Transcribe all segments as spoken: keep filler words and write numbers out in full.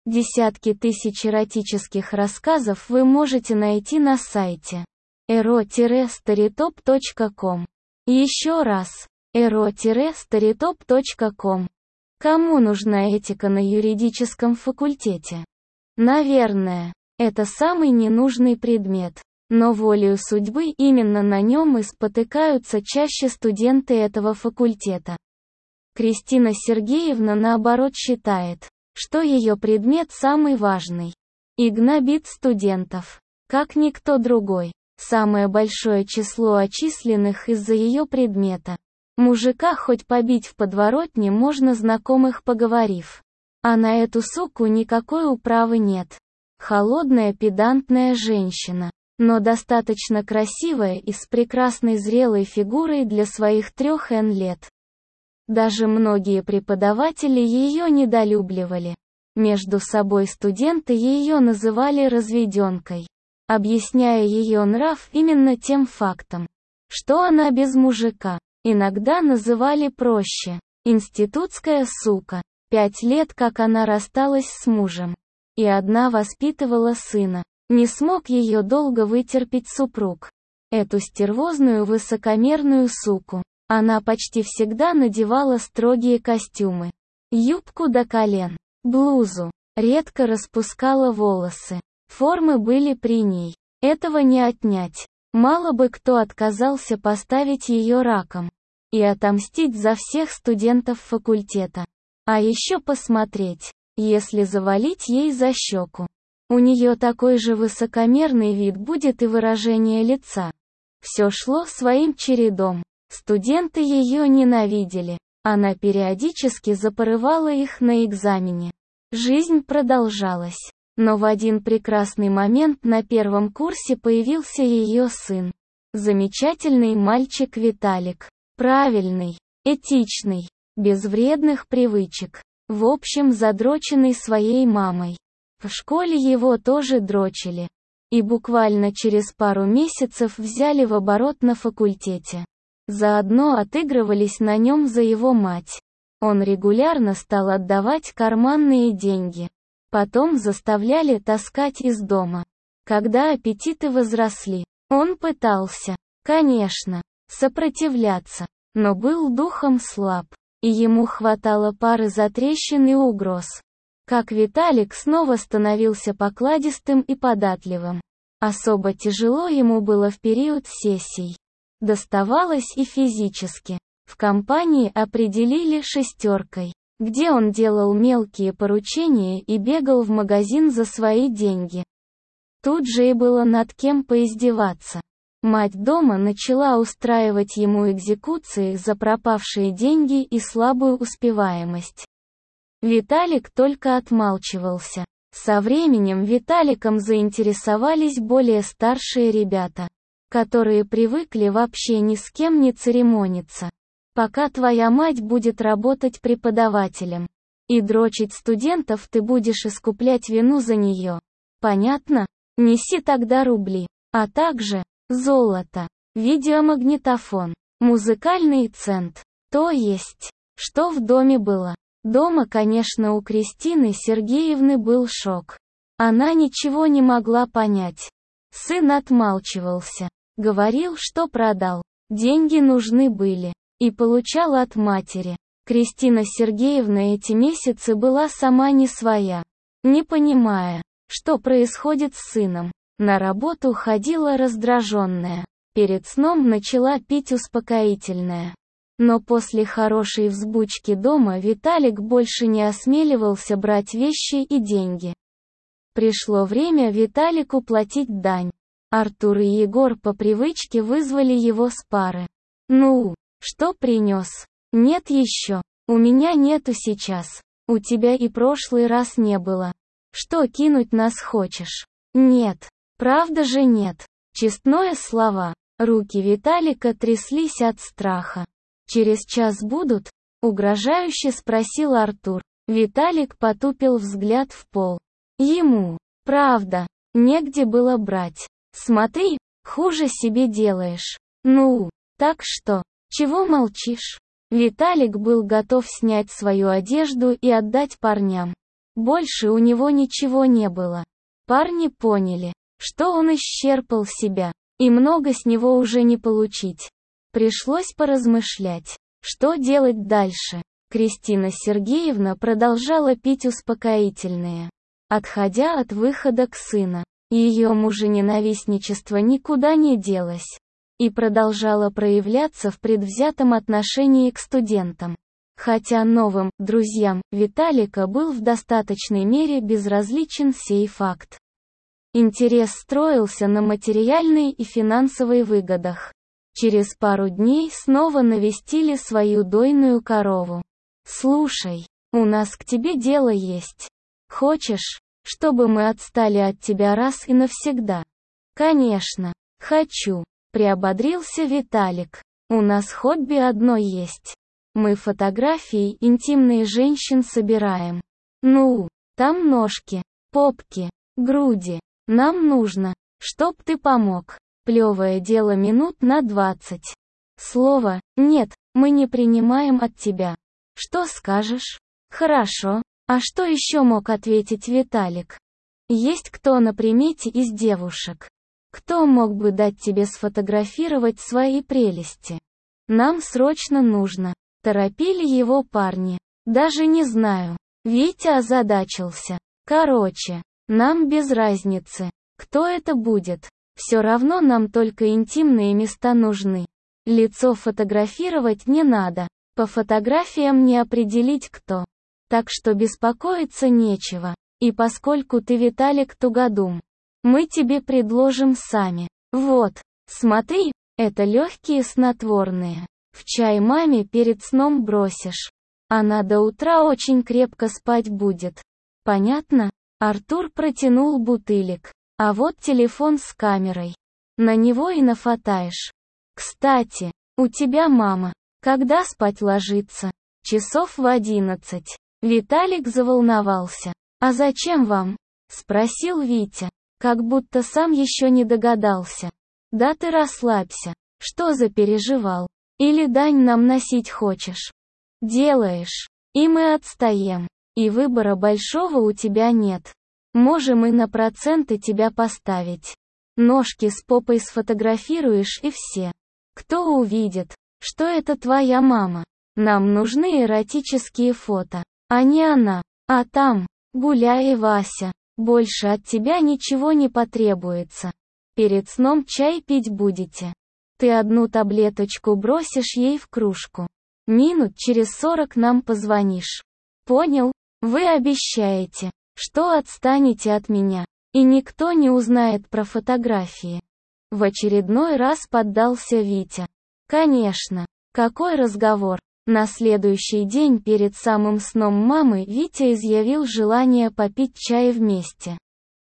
Десятки тысяч эротических рассказов вы можете найти на сайте эро старитоп точка ком. Еще раз, эро старитоп точка ком. Кому нужна этика на юридическом факультете? Наверное, это самый ненужный предмет, но волею судьбы именно на нем и спотыкаются чаще студенты этого факультета. Кристина Сергеевна наоборот считает, что ее предмет самый важный. И гнобит студентов, как никто другой. Самое большое число отчисленных из-за ее предмета. Мужика хоть побить в подворотне можно, знакомых поговорив. А на эту суку никакой управы нет. Холодная педантная женщина, но достаточно красивая и с прекрасной зрелой фигурой для своих трех эн лет. Даже многие преподаватели ее недолюбливали. Между собой студенты ее называли разведенкой, объясняя ее нрав именно тем фактом, что она без мужика. Иногда называли проще – институтская сука. Пять лет как она рассталась с мужем. И одна воспитывала сына. Не смог ее долго вытерпеть супруг. Эту стервозную высокомерную суку. Она почти всегда надевала строгие костюмы. Юбку до колен, блузу. Редко распускала волосы. Формы были при ней. Этого не отнять. Мало бы кто отказался поставить ее раком. И отомстить за всех студентов факультета. А еще посмотреть, если завалить ей за щеку. У нее такой же высокомерный вид будет и выражение лица. Все шло своим чередом. Студенты ее ненавидели. Она периодически запорывала их на экзамене. Жизнь продолжалась. Но в один прекрасный момент на первом курсе появился ее сын. Замечательный мальчик Виталик. Правильный, этичный, без вредных привычек. В общем, задроченный своей мамой. В школе его тоже дрочили. И буквально через пару месяцев взяли в оборот на факультете. Заодно отыгрывались на нем за его мать. Он регулярно стал отдавать карманные деньги. Потом заставляли таскать из дома. Когда аппетиты возросли, он пытался, конечно, сопротивляться, но был духом слаб, и ему хватало пары затрещин и угроз. Как Виталик снова становился покладистым и податливым. Особо тяжело ему было в период сессий. Доставалось и физически. В компании определили шестеркой, где он делал мелкие поручения и бегал в магазин за свои деньги. Тут же и было над кем поиздеваться. Мать дома начала устраивать ему экзекуции за пропавшие деньги и слабую успеваемость. Виталик только отмалчивался. Со временем Виталиком заинтересовались более старшие ребята, которые привыкли вообще ни с кем не церемониться. Пока твоя мать будет работать преподавателем и дрочить студентов, ты будешь искуплять вину за нее. Понятно? Неси тогда рубли, а также золото, видеомагнитофон, музыкальный цент. То есть, что в доме было. Дома, конечно, у Кристины Сергеевны был шок. Она ничего не могла понять. Сын отмалчивался, говорил, что продал, деньги нужны были, и получал от матери. Кристина Сергеевна эти месяцы была сама не своя, не понимая, что происходит с сыном. На работу ходила раздраженная. Перед сном начала пить успокоительное. Но после хорошей взбучки дома Виталик больше не осмеливался брать вещи и деньги. Пришло время Виталику платить дань. Артур и Егор по привычке вызвали его с пары. «Ну, что принес?» «Нет еще. У меня нету сейчас. У тебя и прошлый раз не было. Что, кинуть нас хочешь?» «Нет. Правда же нет?» Честное слово. Руки Виталика тряслись от страха. «Через час будут?» — угрожающе спросил Артур. Виталик потупил взгляд в пол. Ему, правда, негде было брать. «Смотри, хуже себе делаешь. Ну, так что, чего молчишь?» Виталик был готов снять свою одежду и отдать парням. Больше у него ничего не было. Парни поняли, что он исчерпал себя, и много с него уже не получить. Пришлось поразмышлять, что делать дальше. Кристина Сергеевна продолжала пить успокоительные, отходя от выхода к сына. Ее мужененавистничество никуда не делось и продолжало проявляться в предвзятом отношении к студентам. Хотя новым друзьям Виталика был в достаточной мере безразличен сей факт. Интерес строился на материальной и финансовой выгодах. Через пару дней снова навестили свою дойную корову. «Слушай, у нас к тебе дело есть. Хочешь, чтобы мы отстали от тебя раз и навсегда?» «Конечно, хочу», — приободрился Виталик. «У нас хобби одно есть. Мы фотографии интимных женщин собираем. Ну, там ножки, попки, груди. Нам нужно, чтоб ты помог. Плевое дело минут на двадцать. Слово «нет» мы не принимаем от тебя. Что скажешь?» «Хорошо». А что еще мог ответить Виталик? Есть кто на примете из девушек? Кто мог бы дать тебе сфотографировать свои прелести? Нам срочно нужно. Торопили его парни. Даже не знаю. Витя озадачился. Короче, нам без разницы, кто это будет. Все равно нам только интимные места нужны. Лицо фотографировать не надо. По фотографиям не определить кто. Так что беспокоиться нечего. И поскольку ты, Виталик, тугодум, мы тебе предложим сами. Вот, смотри, это легкие снотворные. В чай маме перед сном бросишь. Она до утра очень крепко спать будет. Понятно? Артур протянул бутылек. А вот телефон с камерой. На него и нафотаешь. Кстати, у тебя мама. Когда спать ложится? Часов в одиннадцать. Виталик заволновался. «А зачем вам?» — спросил Витя, как будто сам еще не догадался. «Да ты расслабься. Что за переживал? Или дань нам носить хочешь? Делаешь, и мы отстаем. И выбора большого у тебя нет. Можем и на проценты тебя поставить. Ножки с попой сфотографируешь и все. Кто увидит, что это твоя мама? Нам нужны эротические фото. А не она. А там, гуляй, Вася. Больше от тебя ничего не потребуется. Перед сном чай пить будете. Ты одну таблеточку бросишь ей в кружку. Минут через сорок нам позвонишь. Понял? Вы обещаете, что отстанете от меня, и никто не узнает про фотографии. В очередной раз поддался Витя. Конечно. Какой разговор? На следующий день перед самым сном мамы Витя изъявил желание попить чай вместе.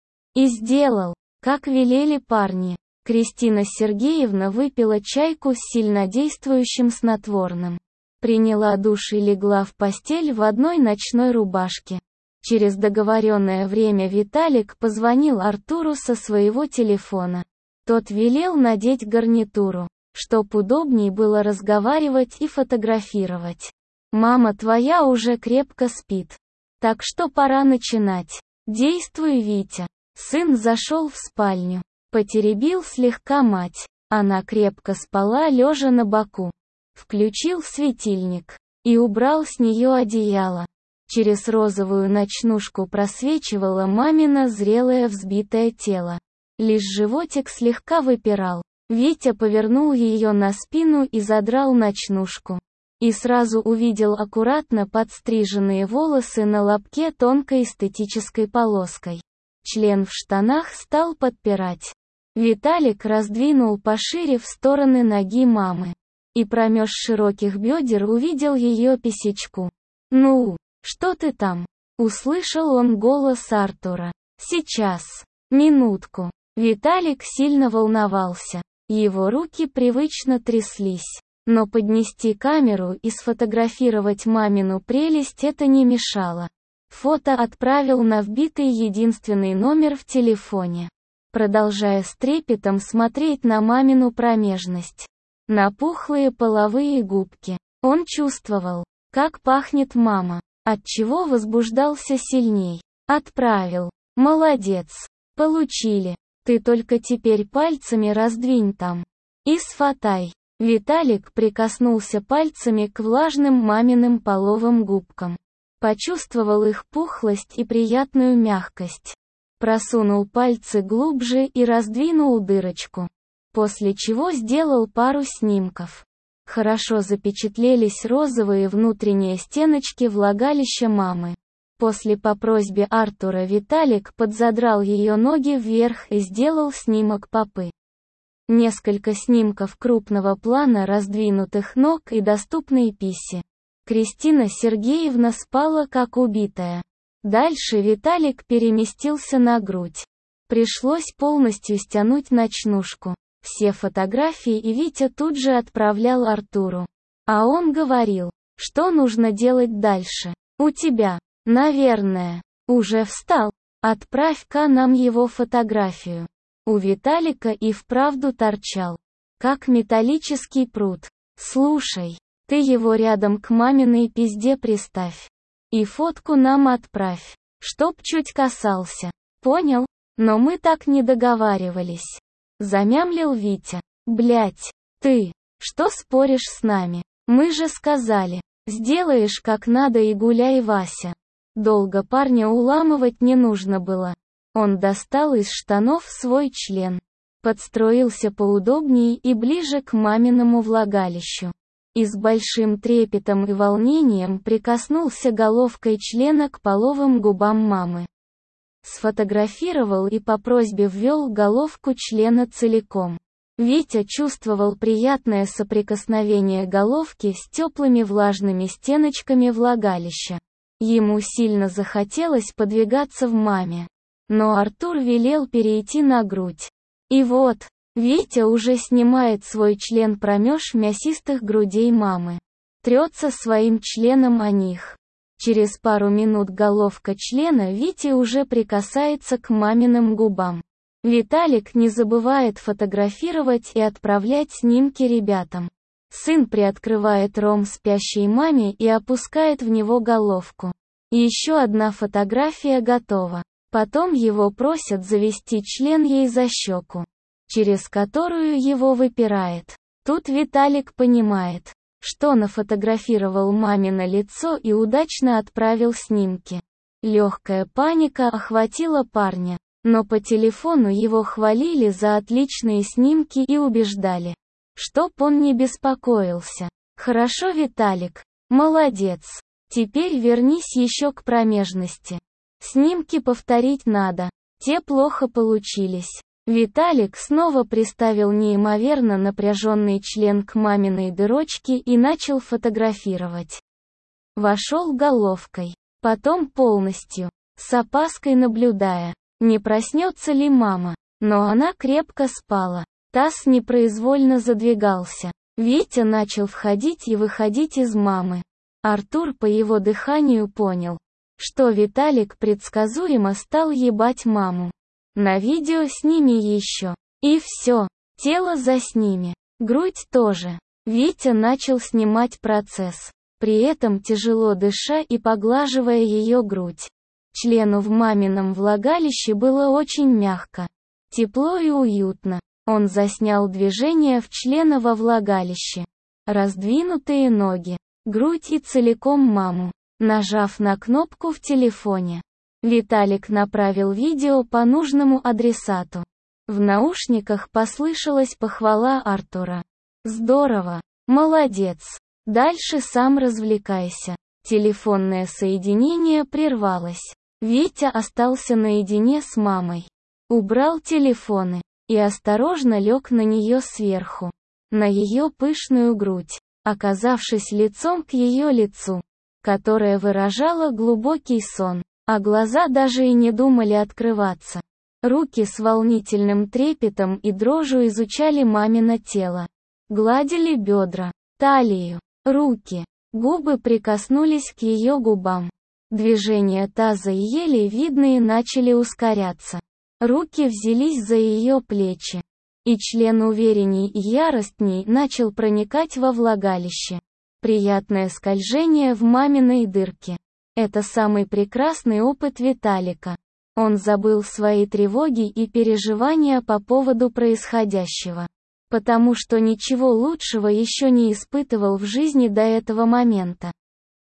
И сделал, как велели парни. Кристина Сергеевна выпила чайку с сильнодействующим снотворным. Приняла душ и легла в постель в одной ночной рубашке. Через договоренное время Виталик позвонил Артуру со своего телефона. Тот велел надеть гарнитуру, чтоб удобней было разговаривать и фотографировать. «Мама твоя уже крепко спит. Так что пора начинать. Действуй, Витя». Сын зашел в спальню. Потеребил слегка мать. Она крепко спала, лежа на боку. Включил светильник и убрал с нее одеяло. Через розовую ночнушку просвечивало мамино зрелое взбитое тело. Лишь животик слегка выпирал. Витя повернул ее на спину и задрал ночнушку. И сразу увидел аккуратно подстриженные волосы на лобке тонкой эстетической полоской. Член в штанах стал подпирать. Виталик раздвинул пошире в стороны ноги мамы. И промеж широких бедер увидел ее писечку. «Ну, что ты там?» Услышал он голос Артура. «Сейчас. Минутку». Виталик сильно волновался. Его руки привычно тряслись. Но поднести камеру и сфотографировать мамину прелесть это не мешало. Фото отправил на вбитый единственный номер в телефоне. Продолжая с трепетом смотреть на мамину промежность. На пухлые половые губки. Он чувствовал, как пахнет мама. Отчего возбуждался сильней. Отправил. Молодец. Получили. Ты только теперь пальцами раздвинь там. И сфотай. Виталик прикоснулся пальцами к влажным маминым половым губкам. Почувствовал их пухлость и приятную мягкость. Просунул пальцы глубже и раздвинул дырочку. После чего сделал пару снимков. Хорошо запечатлелись розовые внутренние стеночки влагалища мамы. После по просьбе Артура Виталик подзадрал ее ноги вверх и сделал снимок попы. Несколько снимков крупного плана раздвинутых ног и доступной писи. Кристина Сергеевна спала как убитая. Дальше Виталик переместился на грудь. Пришлось полностью стянуть ночнушку. Все фотографии и Витя тут же отправлял Артуру. А он говорил, что нужно делать дальше. У тебя, наверное, уже встал. Отправь-ка нам его фотографию. У Виталика и вправду торчал. Как металлический прут. Слушай, ты его рядом к маминой пизде приставь. И фотку нам отправь. Чтоб чуть касался. Понял? Но мы так не договаривались. Замямлил Витя. Блять, ты, что споришь с нами? Мы же сказали, сделаешь как надо и гуляй, Вася. Долго парня уламывать не нужно было. Он достал из штанов свой член. Подстроился поудобнее и ближе к маминому влагалищу. И с большим трепетом и волнением прикоснулся головкой члена к половым губам мамы. Сфотографировал и по просьбе ввел головку члена целиком. Витя чувствовал приятное соприкосновение головки с теплыми влажными стеночками влагалища. Ему сильно захотелось подвигаться в маме. Но Артур велел перейти на грудь. И вот, Витя уже снимает свой член промеж мясистых грудей мамы. Трется своим членом о них. Через пару минут головка члена Вити уже прикасается к маминым губам. Виталик не забывает фотографировать и отправлять снимки ребятам. Сын приоткрывает ром спящей маме и опускает в него головку. Еще одна фотография готова. Потом его просят завести член ей за щеку, через которую его выпирает. Тут Виталик понимает, что нафотографировал мамино лицо и удачно отправил снимки. Легкая паника охватила парня, но по телефону его хвалили за отличные снимки и убеждали, чтоб он не беспокоился. Хорошо, Виталик, молодец. Теперь вернись еще к промежности. Снимки повторить надо, те плохо получились. Виталик снова приставил неимоверно напряженный член к маминой дырочке и начал фотографировать. Вошел головкой, потом полностью, с опаской наблюдая, не проснется ли мама, но она крепко спала. Таз непроизвольно задвигался. Витя начал входить и выходить из мамы. Артур по его дыханию понял, что Виталик предсказуемо стал ебать маму. На видео сними еще. И все. Тело засними. Грудь тоже. Витя начал снимать процесс, при этом тяжело дыша и поглаживая ее грудь. Члену в мамином влагалище было очень мягко, тепло и уютно. Он заснял движение в члена во влагалище. Раздвинутые ноги, грудь и целиком маму. Нажав на кнопку в телефоне, Виталик направил видео по нужному адресату. В наушниках послышалась похвала Артура. «Здорово! Молодец! Дальше сам развлекайся». Телефонное соединение прервалось. Витя остался наедине с мамой. Убрал телефоны и осторожно лег на нее сверху, на ее пышную грудь, оказавшись лицом к ее лицу, которое выражало глубокий сон, а глаза даже и не думали открываться. Руки с волнительным трепетом и дрожью изучали мамино тело. Гладили бедра, талию, руки. Губы прикоснулись к ее губам. Движения таза и еле видные начали ускоряться. Руки взялись за ее плечи. И член уверенней и яростней начал проникать во влагалище. Приятное скольжение в маминой дырке. Это самый прекрасный опыт Виталика. Он забыл свои тревоги и переживания по поводу происходящего. Потому что ничего лучшего еще не испытывал в жизни до этого момента.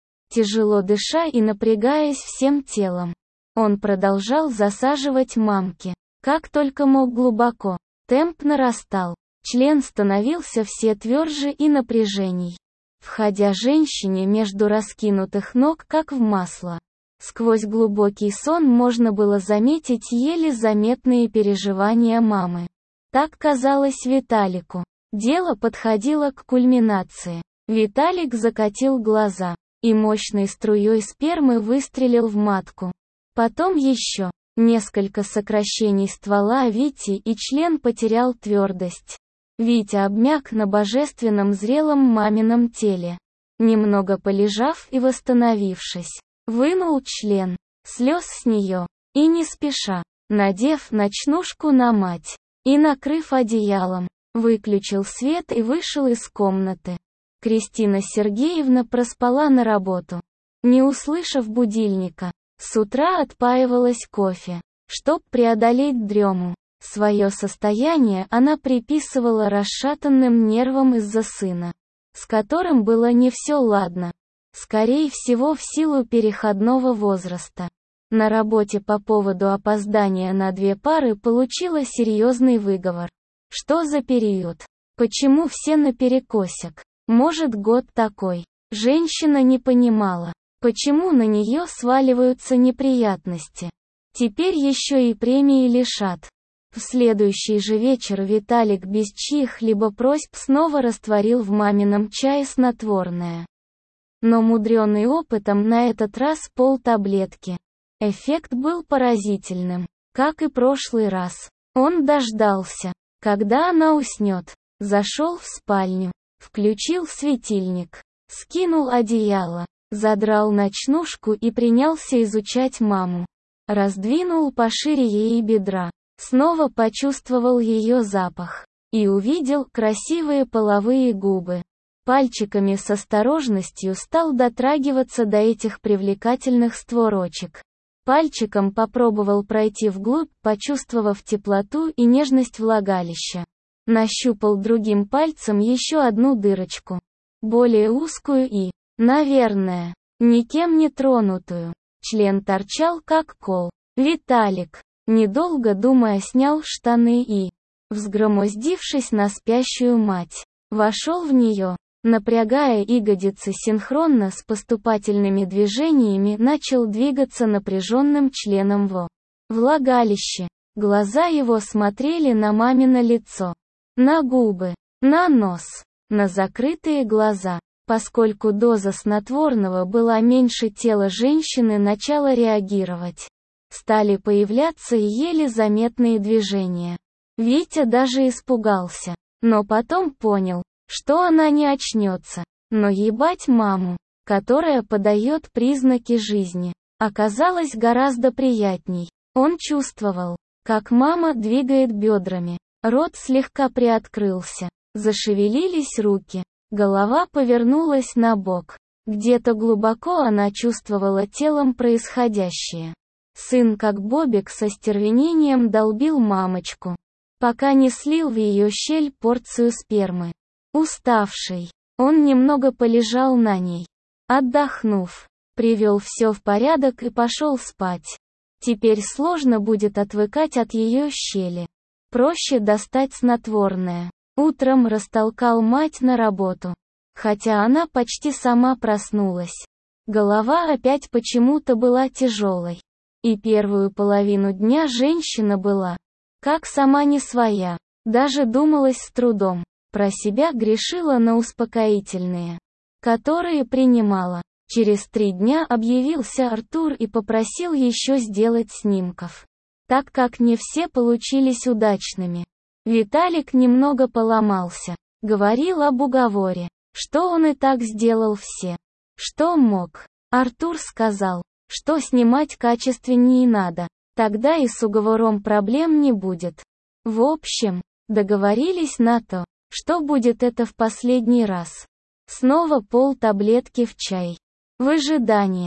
Тяжело дыша и напрягаясь всем телом, он продолжал засаживать мамки. Как только мог глубоко. Темп нарастал. Член становился все тверже и напряжений. Входя женщине между раскинутых ног как в масло. Сквозь глубокий сон можно было заметить еле заметные переживания мамы. Так казалось Виталику. Дело подходило к кульминации. Виталик закатил глаза и мощной струей спермы выстрелил в матку. Потом еще несколько сокращений ствола Вити, и член потерял твердость. Витя обмяк на божественном зрелом мамином теле. Немного полежав и восстановившись, вынул член, слез с нее, и не спеша, надев ночнушку на мать, и накрыв одеялом, выключил свет и вышел из комнаты. Кристина Сергеевна проспала на работу. Не услышав будильника, с утра отпаивалась кофе, чтоб преодолеть дрему. Свое состояние она приписывала расшатанным нервам из-за сына, с которым было не все ладно. Скорее всего в силу переходного возраста. На работе по поводу опоздания на две пары получила серьезный выговор. Что за период? Почему все наперекосяк? Может, год такой? Женщина не понимала, почему на нее сваливаются неприятности. Теперь еще и премии лишат. В следующий же вечер Виталик без чьих-либо просьб снова растворил в мамином чае снотворное. Но мудрёный опытом на этот раз полтаблетки. Эффект был поразительным. Как и прошлый раз. Он дождался, когда она уснет. Зашел в спальню, включил светильник, скинул одеяло, задрал ночнушку и принялся изучать маму. Раздвинул пошире ей бедра. Снова почувствовал ее запах. И увидел красивые половые губы. Пальчиками с осторожностью стал дотрагиваться до этих привлекательных створочек. Пальчиком попробовал пройти вглубь, почувствовав теплоту и нежность влагалища. Нащупал другим пальцем еще одну дырочку. Более узкую и, наверное, никем не тронутую. Член торчал как кол. Виталик, недолго думая, снял штаны и, взгромоздившись на спящую мать, вошел в нее. Напрягая ягодицы синхронно с поступательными движениями, начал двигаться напряженным членом во влагалище. Глаза его смотрели на мамино лицо, на губы, на нос, на закрытые глаза. Поскольку доза снотворного была меньше, тело женщины начало реагировать. Стали появляться еле заметные движения. Витя даже испугался, но потом понял, что она не очнется. Но ебать маму, которая подает признаки жизни, оказалось гораздо приятней. Он чувствовал, как мама двигает бедрами. Рот слегка приоткрылся. Зашевелились руки. Голова повернулась на бок. Где-то глубоко она чувствовала телом происходящее. Сын как бобик со стервенением долбил мамочку, пока не слил в ее щель порцию спермы. Уставший, он немного полежал на ней. Отдохнув, привел все в порядок и пошел спать. Теперь сложно будет отвыкать от ее щели. Проще достать снотворное. Утром растолкал мать на работу. Хотя она почти сама проснулась. Голова опять почему-то была тяжелой. И первую половину дня женщина была, как сама не своя. Даже думалась с трудом. Про себя грешила на успокоительные, которые принимала. Через три дня объявился Артур и попросил еще сделать снимков, так как не все получились удачными. Виталик немного поломался, говорил об уговоре, что он и так сделал все, что мог. Артур сказал, что снимать качественнее надо, тогда и с уговором проблем не будет. В общем, договорились на то, что будет это в последний раз. Снова пол таблетки в чай. В ожидании,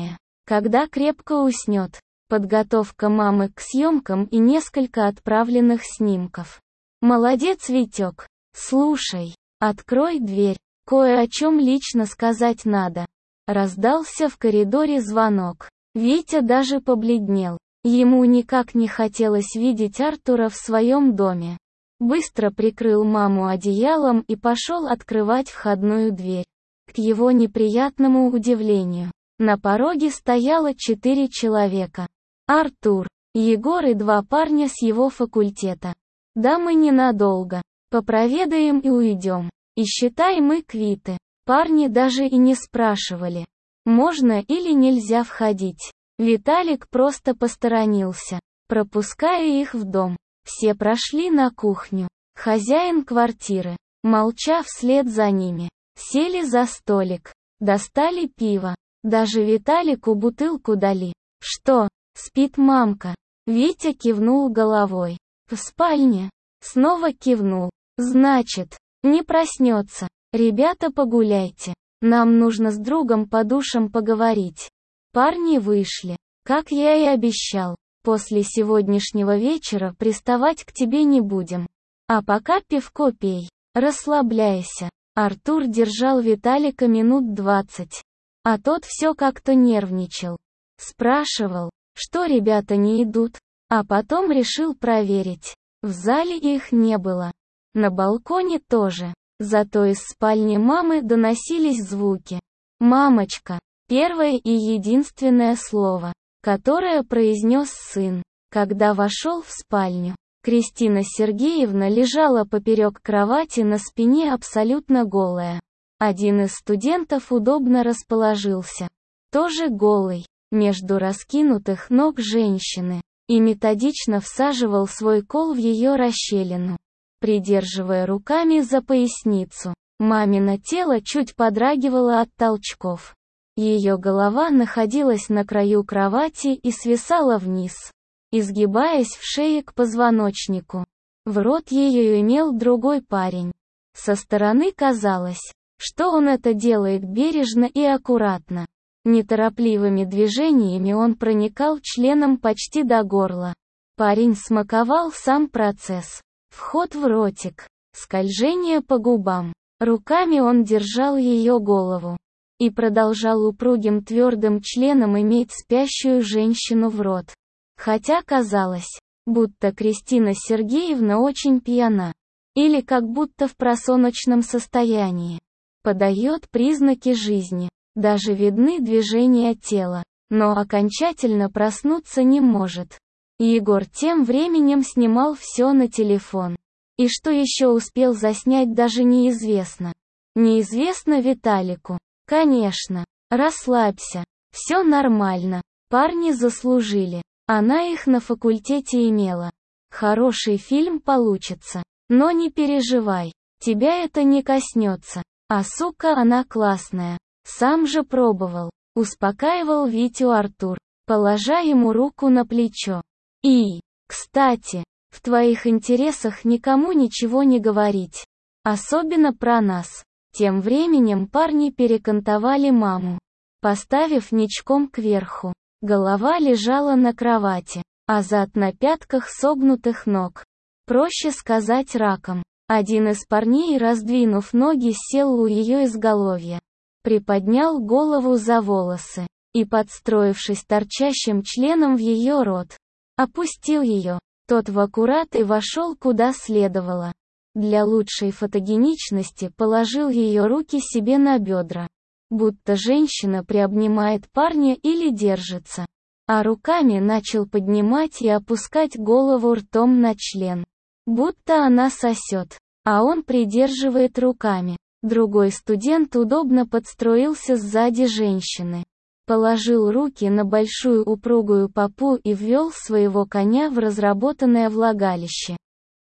когда крепко уснет. Подготовка мамы к съемкам и несколько отправленных снимков. Молодец, Витек. Слушай, открой дверь. Кое о чем лично сказать надо. Раздался в коридоре звонок. Витя даже побледнел. Ему никак не хотелось видеть Артура в своем доме. Быстро прикрыл маму одеялом и пошел открывать входную дверь. К его неприятному удивлению, на пороге стояло четыре человека. Артур, Егор и два парня с его факультета. Да мы ненадолго. Попроведаем и уйдем. И считай, мы квиты. Парни даже и не спрашивали, можно или нельзя входить. Виталик просто посторонился, пропуская их в дом. Все прошли на кухню. Хозяин квартиры, молча вслед за ними, сели за столик, достали пиво. Даже Виталику бутылку дали. Что, спит мамка? Витя кивнул головой. В спальне. Снова кивнул. Значит, не проснется. Ребята, погуляйте. Нам нужно с другом по душам поговорить. Парни вышли. Как я и обещал. После сегодняшнего вечера приставать к тебе не будем. А пока пивко пей. Расслабляйся. Артур держал Виталика минут двадцать. А тот все как-то нервничал. Спрашивал, что ребята не идут. А потом решил проверить. В зале их не было. На балконе тоже. Зато из спальни мамы доносились звуки. «Мамочка» — первое и единственное слово, которое произнес сын, когда вошел в спальню. Кристина Сергеевна лежала поперек кровати на спине абсолютно голая. Один из студентов удобно расположился, тоже голый, между раскинутых ног женщины, и методично всаживал свой кол в ее расщелину, придерживая руками за поясницу. Мамино тело чуть подрагивало от толчков. Ее голова находилась на краю кровати и свисала вниз, изгибаясь в шее к позвоночнику. В рот ее имел другой парень. Со стороны казалось, что он это делает бережно и аккуратно. Неторопливыми движениями он проникал членом почти до горла. Парень смаковал сам процесс. Вход в ротик, скольжение по губам. Руками он держал ее голову и продолжал упругим твердым членом иметь спящую женщину в рот. Хотя казалось, будто Кристина Сергеевна очень пьяна, или как будто в просоночном состоянии. Подает признаки жизни, даже видны движения тела, но окончательно проснуться не может. Егор тем временем снимал все на телефон. И что еще успел заснять, даже неизвестно. Неизвестно Виталику. Конечно. Расслабься. Все нормально. Парни заслужили. Она их на факультете имела. Хороший фильм получится. Но не переживай. Тебя это не коснется. А сука, она классная. Сам же пробовал. Успокаивал Витю Артур, положа ему руку на плечо. И, кстати, в твоих интересах никому ничего не говорить. Особенно про нас. Тем временем парни перекантовали маму, поставив ничком кверху. Голова лежала на кровати, а зад на пятках согнутых ног. Проще сказать, раком. Один из парней, раздвинув ноги, сел у ее изголовья, приподнял голову за волосы и, подстроившись торчащим членом в ее рот, опустил ее. Тот в аккурат и вошел куда следовало. Для лучшей фотогеничности положил ее руки себе на бедра, будто женщина приобнимает парня или держится, а руками начал поднимать и опускать голову ртом на член, будто она сосет, а он придерживает руками. Другой студент удобно подстроился сзади женщины, положил руки на большую упругую попу и ввел своего коня в разработанное влагалище.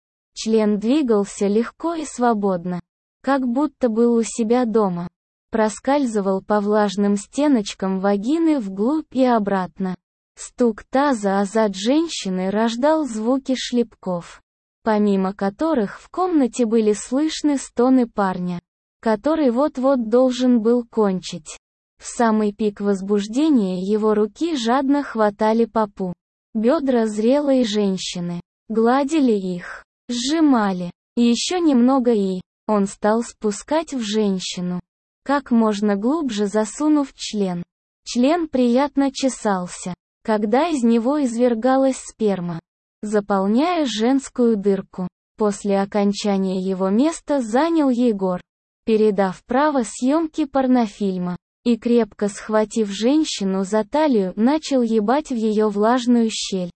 Член двигался легко и свободно, как будто был у себя дома. Проскальзывал по влажным стеночкам вагины вглубь и обратно. Стук таза о зад женщины рождал звуки шлепков, помимо которых в комнате были слышны стоны парня, который вот-вот должен был кончить. В самый пик возбуждения его руки жадно хватали попу. Бедра зрелой женщины. Гладили их. Сжимали. Еще немного и... Он стал спускать в женщину. Как можно глубже засунув член. Член приятно чесался, когда из него извергалась сперма, заполняя женскую дырку. После окончания его место занял Егор, передав право съемки порнофильма, и крепко схватив женщину за талию, начал ебать в ее влажную щель.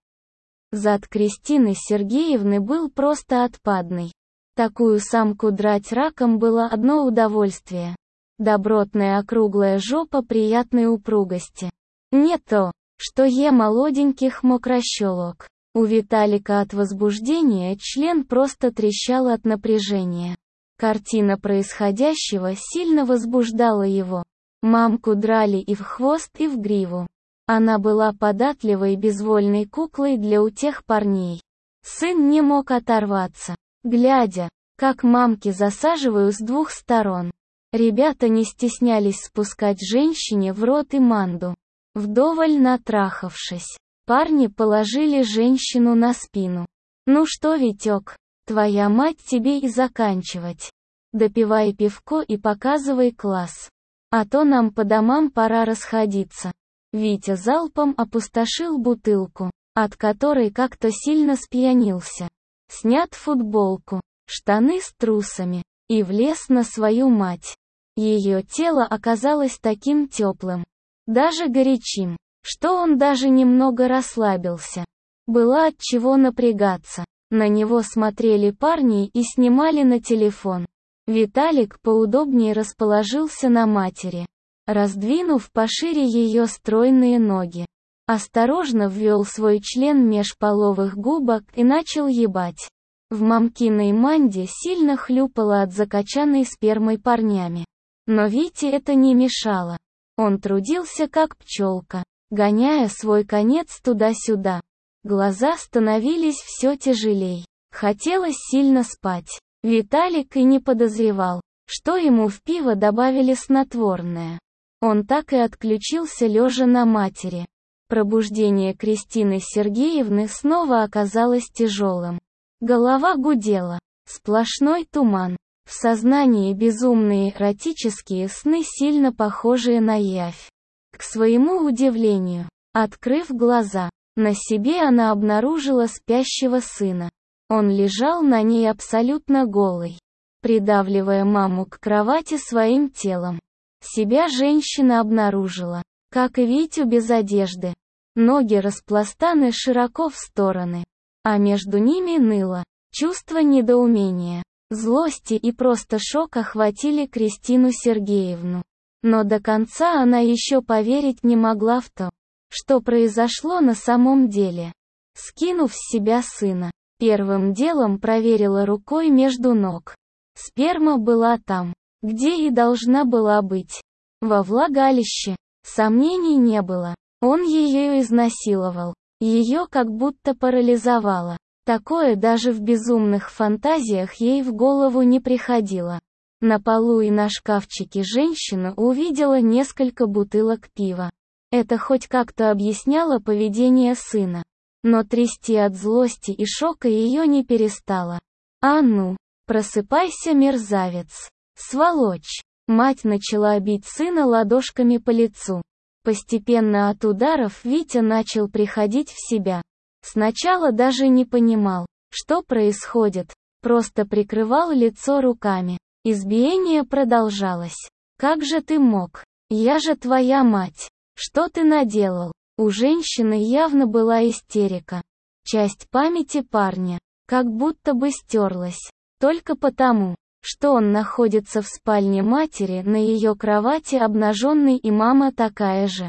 Зад Кристины Сергеевны был просто отпадный. Такую самку драть раком было одно удовольствие. Добротная округлая жопа приятной упругости. Не то, что е молоденьких мокрощелок. У Виталика от возбуждения член просто трещал от напряжения. Картина происходящего сильно возбуждала его. Мамку драли и в хвост, и в гриву. Она была податливой безвольной куклой для утех парней. Сын не мог оторваться, глядя, как мамки засаживают с двух сторон. Ребята не стеснялись спускать женщине в рот и манду. Вдоволь натрахавшись, парни положили женщину на спину. «Ну что, Витек, твоя мать тебе и заканчивать. Допивай пивко и показывай класс. А то нам по домам пора расходиться». Витя залпом опустошил бутылку, от которой как-то сильно спьянился. Снят футболку, штаны с трусами, и влез на свою мать. Ее тело оказалось таким теплым, даже горячим, что он даже немного расслабился. Было от чего напрягаться. На него смотрели парни и снимали на телефон. Виталик поудобнее расположился на матери, раздвинув пошире ее стройные ноги. Осторожно ввел свой член меж половых губок и начал ебать. В мамкиной манде сильно хлюпало от закачанной спермой парнями. Но Вите это не мешало. Он трудился как пчелка, гоняя свой конец туда-сюда. Глаза становились все тяжелей. Хотелось сильно спать. Виталик и не подозревал, что ему в пиво добавили снотворное. Он так и отключился лежа на матери. Пробуждение Кристины Сергеевны снова оказалось тяжелым. Голова гудела. Сплошной туман. В сознании безумные эротические сны, сильно похожие на явь. К своему удивлению, открыв глаза, на себе она обнаружила спящего сына. Он лежал на ней абсолютно голый, придавливая маму к кровати своим телом. Себя женщина обнаружила, как и Витю без одежды. Ноги распластаны широко в стороны, а между ними ныло. Чувство недоумения, злости и просто шок охватили Кристину Сергеевну. Но до конца она еще поверить не могла в то, что произошло на самом деле. Скинув с себя сына, первым делом проверила рукой между ног. Сперма была там, где и должна была быть. Во влагалище. Сомнений не было. Он ее изнасиловал. Ее как будто парализовало. Такое даже в безумных фантазиях ей в голову не приходило. На полу и на шкафчике женщина увидела несколько бутылок пива. Это хоть как-то объясняло поведение сына. Но трясти от злости и шока ее не перестало. «А ну, просыпайся, мерзавец! Сволочь!» Мать начала бить сына ладошками по лицу. Постепенно от ударов Витя начал приходить в себя. Сначала даже не понимал, что происходит, просто прикрывал лицо руками. Избиение продолжалось. «Как же ты мог? Я же твоя мать! Что ты наделал?» У женщины явно была истерика. Часть памяти парня, как будто бы стерлась. Только потому, что он находится в спальне матери, на ее кровати обнаженный, и мама такая же.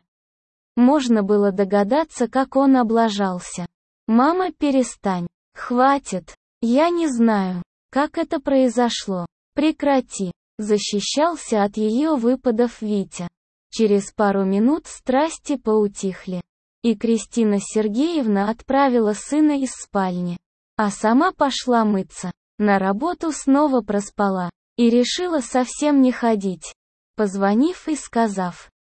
Можно было догадаться, как он облажался. «Мама, перестань. Хватит. Я не знаю, как это произошло. Прекрати», — защищался от ее выпадов Витя. Через пару минут страсти поутихли, и Кристина Сергеевна отправила сына из спальни, а сама пошла мыться. На работу снова проспала, и решила совсем не ходить. Позвонив и сказав,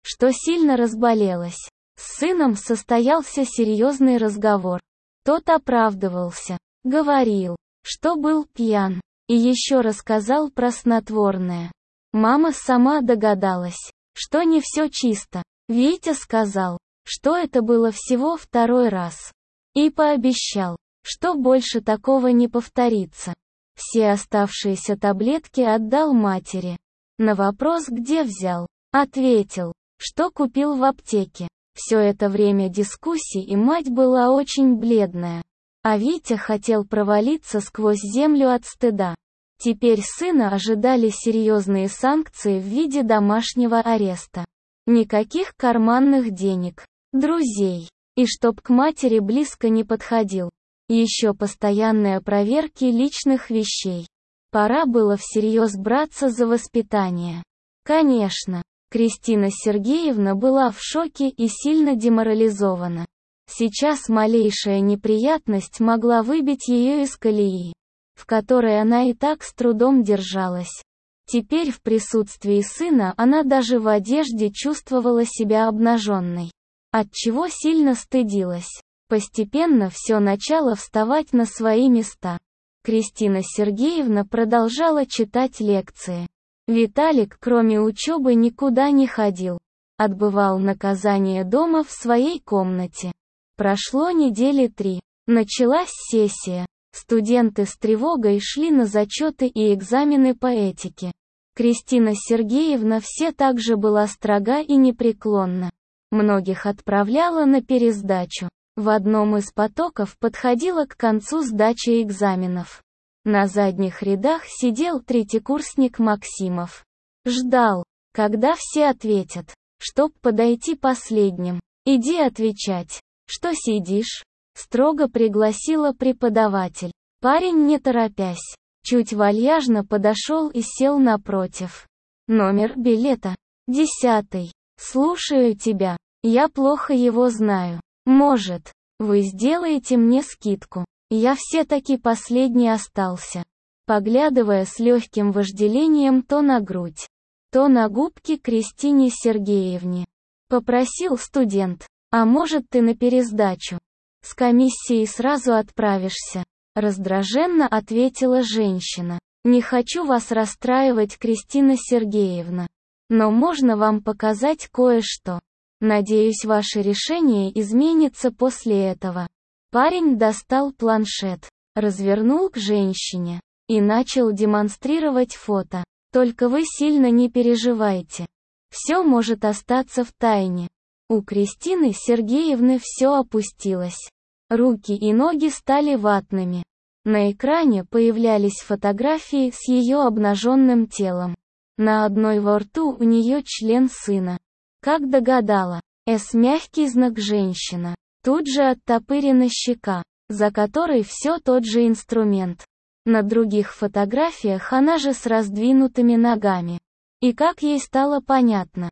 что сильно разболелась. С сыном состоялся серьезный разговор. Тот оправдывался, говорил, что был пьян, и еще рассказал про снотворное. Мама сама догадалась, что не все чисто. Витя сказал, что это было всего второй раз. И пообещал, что больше такого не повторится. Все оставшиеся таблетки отдал матери. На вопрос, где взял, ответил, что купил в аптеке. Все это время дискуссий и мать была очень бледная. А Витя хотел провалиться сквозь землю от стыда. Теперь сына ожидали серьезные санкции в виде домашнего ареста. Никаких карманных денег, друзей, и чтоб к матери близко не подходил. Еще постоянные проверки личных вещей. Пора было всерьез браться за воспитание. Конечно, Кристина Сергеевна была в шоке и сильно деморализована. Сейчас малейшая неприятность могла выбить ее из колеи, в которой она и так с трудом держалась. Теперь в присутствии сына она даже в одежде чувствовала себя обнаженной, отчего сильно стыдилась. Постепенно все начало вставать на свои места. Кристина Сергеевна продолжала читать лекции. Виталик, кроме учебы, никуда не ходил. Отбывал наказание дома в своей комнате. Прошло недели три. Началась сессия. Студенты с тревогой шли на зачеты и экзамены по этике. Кристина Сергеевна все так же была строга и непреклонна. Многих отправляла на пересдачу. В одном из потоков подходила к концу сдачи экзаменов. На задних рядах сидел третьекурсник Максимов. Ждал, когда все ответят, чтоб подойти последним. «Иди отвечать. Что сидишь?» Строго пригласила преподаватель. Парень, не торопясь, чуть вальяжно подошел и сел напротив. «Номер билета?» «Десятый. Слушаю тебя. Я плохо его знаю. Может, вы сделаете мне скидку? Я все-таки последний остался». Поглядывая с легким вожделением то на грудь, то на губки Кристине Сергеевне, попросил студент: «А может, ты на пересдачу? С комиссией сразу отправишься?» Раздраженно ответила женщина. «Не хочу вас расстраивать, Кристина Сергеевна, но можно вам показать кое-что. Надеюсь, ваше решение изменится после этого». Парень достал планшет, развернул к женщине и начал демонстрировать фото. «Только вы сильно не переживайте. Все может остаться в тайне». У Кристины Сергеевны все опустилось. Руки и ноги стали ватными. На экране появлялись фотографии с ее обнаженным телом. На одной во рту у нее член сына. Как догадала, С мягкий знак женщина. Тут же оттопырена щека, за которой все тот же инструмент. На других фотографиях она же с раздвинутыми ногами. И как ей стало понятно,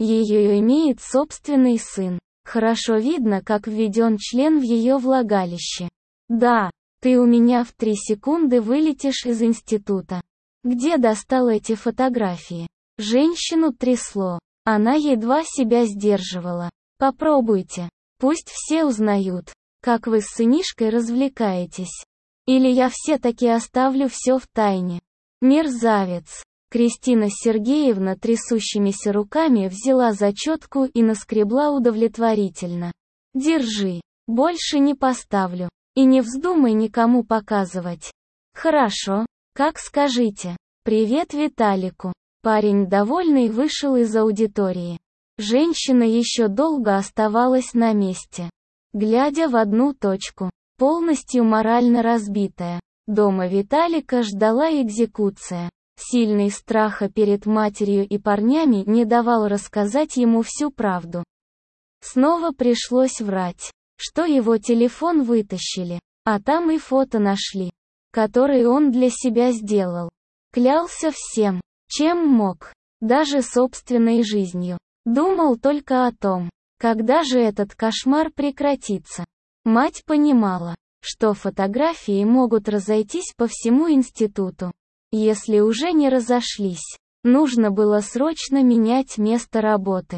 ее имеет собственный сын. Хорошо видно, как введен член в ее влагалище. «Да, ты у меня в три секунды вылетишь из института». Где достал эти фотографии? Женщину трясло. Она едва себя сдерживала. «Попробуйте. Пусть все узнают, как вы с сынишкой развлекаетесь. Или я все-таки оставлю все в тайне». Мерзавец. Кристина Сергеевна трясущимися руками взяла зачетку и наскребла удовлетворительно. «Держи. Больше не поставлю. И не вздумай никому показывать». «Хорошо. Как скажите. Привет Виталику». Парень, довольный, вышел из аудитории. Женщина еще долго оставалась на месте, глядя в одну точку, полностью морально разбитая. Дома Виталика ждала экзекуция. Сильный страх перед матерью и парнями не давал рассказать ему всю правду. Снова пришлось врать, что его телефон вытащили, а там и фото нашли, которые он для себя сделал. Клялся всем, чем мог, даже собственной жизнью. Думал только о том, когда же этот кошмар прекратится. Мать понимала, что фотографии могут разойтись по всему институту. Если уже не разошлись, нужно было срочно менять место работы.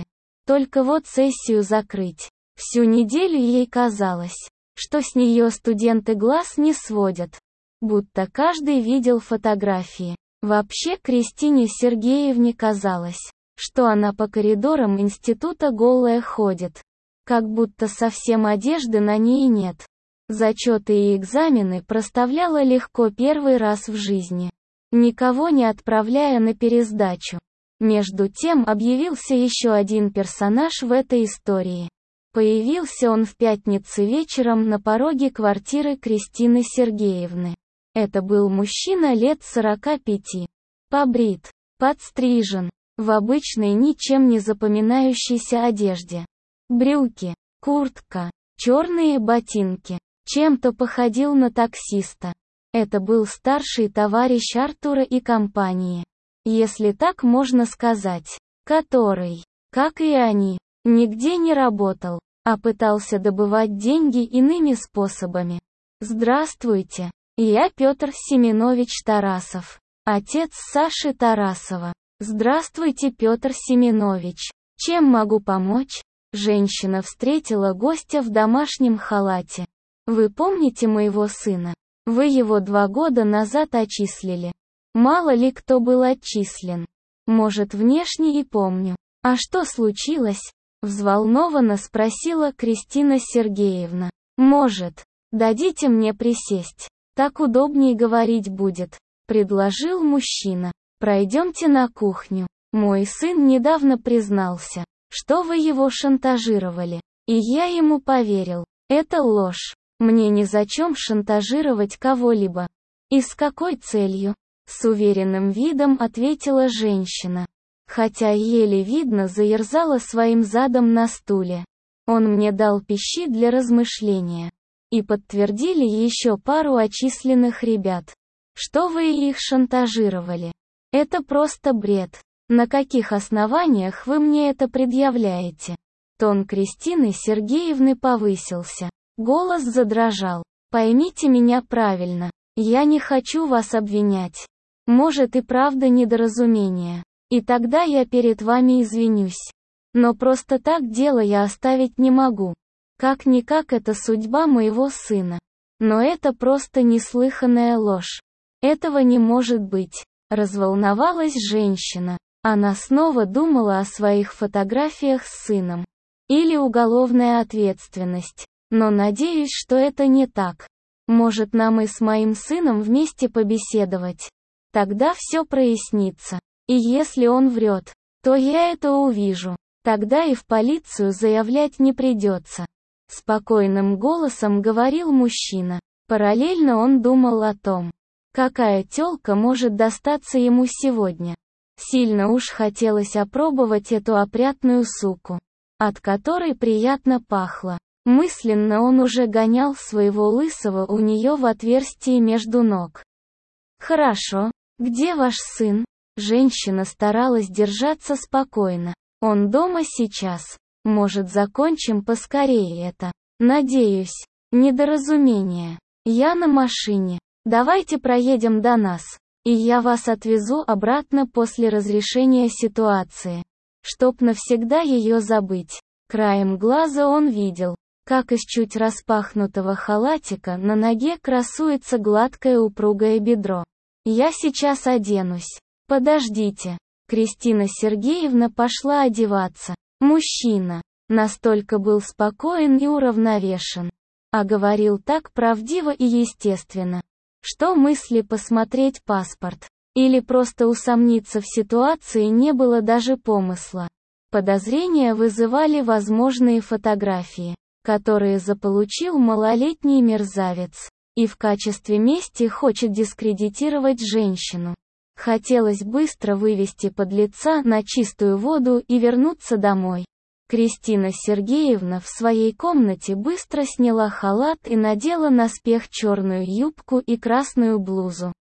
Только вот сессию закрыть. Всю неделю ей казалось, что с нее студенты глаз не сводят. Будто каждый видел фотографии. Вообще Кристине Сергеевне казалось, что она по коридорам института голая ходит. Как будто совсем одежды на ней нет. Зачеты и экзамены проставляла легко первый раз в жизни, никого не отправляя на пересдачу. Между тем объявился еще один персонаж в этой истории. Появился он в пятницу вечером на пороге квартиры Кристины Сергеевны. Это был мужчина лет сорока пяти. Побрит, подстрижен, в обычной ничем не запоминающейся одежде. Брюки, куртка, черные ботинки. Чем-то походил на таксиста. Это был старший товарищ Артура и компании. Если так можно сказать. Который, как и они, нигде не работал, а пытался добывать деньги иными способами. Здравствуйте, я Петр Семенович Тарасов, отец Саши Тарасова. Здравствуйте, Петр Семенович. Чем могу помочь? Женщина встретила гостя в домашнем халате. Вы помните моего сына? Вы его два года назад отчислили. Мало ли кто был отчислен. Может, внешне и помню. А что случилось? Взволнованно спросила Кристина Сергеевна. Может, дадите мне присесть? Так удобнее говорить будет, предложил мужчина. Пройдемте на кухню. Мой сын недавно признался, что вы его шантажировали. И я ему поверил. Это ложь. Мне незачем шантажировать кого-либо. И с какой целью? С уверенным видом ответила женщина. Хотя еле видно заерзала своим задом на стуле. Он мне дал пищи для размышления. И подтвердили еще пару отчисленных ребят. Что вы их шантажировали? Это просто бред. На каких основаниях вы мне это предъявляете? Тон Кристины Сергеевны повысился. Голос задрожал. Поймите меня правильно. Я не хочу вас обвинять. Может и правда недоразумение. И тогда я перед вами извинюсь. Но просто так дело я оставить не могу. Как-никак это судьба моего сына. Но это просто неслыханная ложь. Этого не может быть. Разволновалась женщина. Она снова думала о своих фотографиях с сыном. Или уголовная ответственность. Но надеюсь, что это не так. Может, нам и с моим сыном вместе побеседовать. Тогда все прояснится. И если он врет, то я это увижу. Тогда и в полицию заявлять не придется. Спокойным голосом говорил мужчина. Параллельно он думал о том, какая тёлка может достаться ему сегодня. Сильно уж хотелось опробовать эту опрятную суку, от которой приятно пахло. Мысленно он уже гонял своего лысого у нее в отверстие между ног. «Хорошо. Где ваш сын?» Женщина старалась держаться спокойно. «Он дома сейчас. Может, закончим поскорее это? Надеюсь. Недоразумение. Я на машине. Давайте проедем до нас. И я вас отвезу обратно после разрешения ситуации. Чтоб навсегда ее забыть». Краем глаза он видел, как из чуть распахнутого халатика на ноге красуется гладкое упругое бедро. «Я сейчас оденусь. Подождите». Кристина Сергеевна пошла одеваться. Мужчина настолько был спокоен и уравновешен, а говорил так правдиво и естественно, что мысли посмотреть паспорт или просто усомниться в ситуации не было даже помысла. Подозрения вызывали возможные фотографии, которые заполучил малолетний мерзавец, и в качестве мести хочет дискредитировать женщину. Хотелось быстро вывести подлеца на чистую воду и вернуться домой. Кристина Сергеевна в своей комнате быстро сняла халат и надела наспех черную юбку и красную блузу.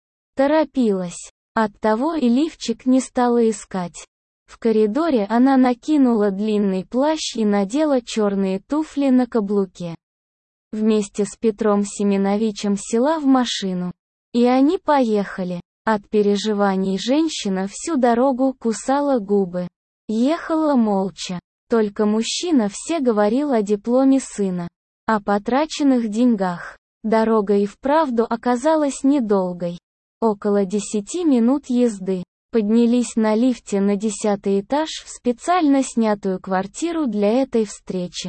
Торопилась. Оттого и лифчик не стала искать. В коридоре она накинула длинный плащ и надела черные туфли на каблуке. Вместе с Петром Семеновичем села в машину. И они поехали. От переживаний женщина всю дорогу кусала губы. Ехала молча. Только мужчина все говорил о дипломе сына, о потраченных деньгах. Дорога и вправду оказалась недолгой. Около десяти минут езды. Поднялись на лифте на десятый этаж в специально снятую квартиру для этой встречи.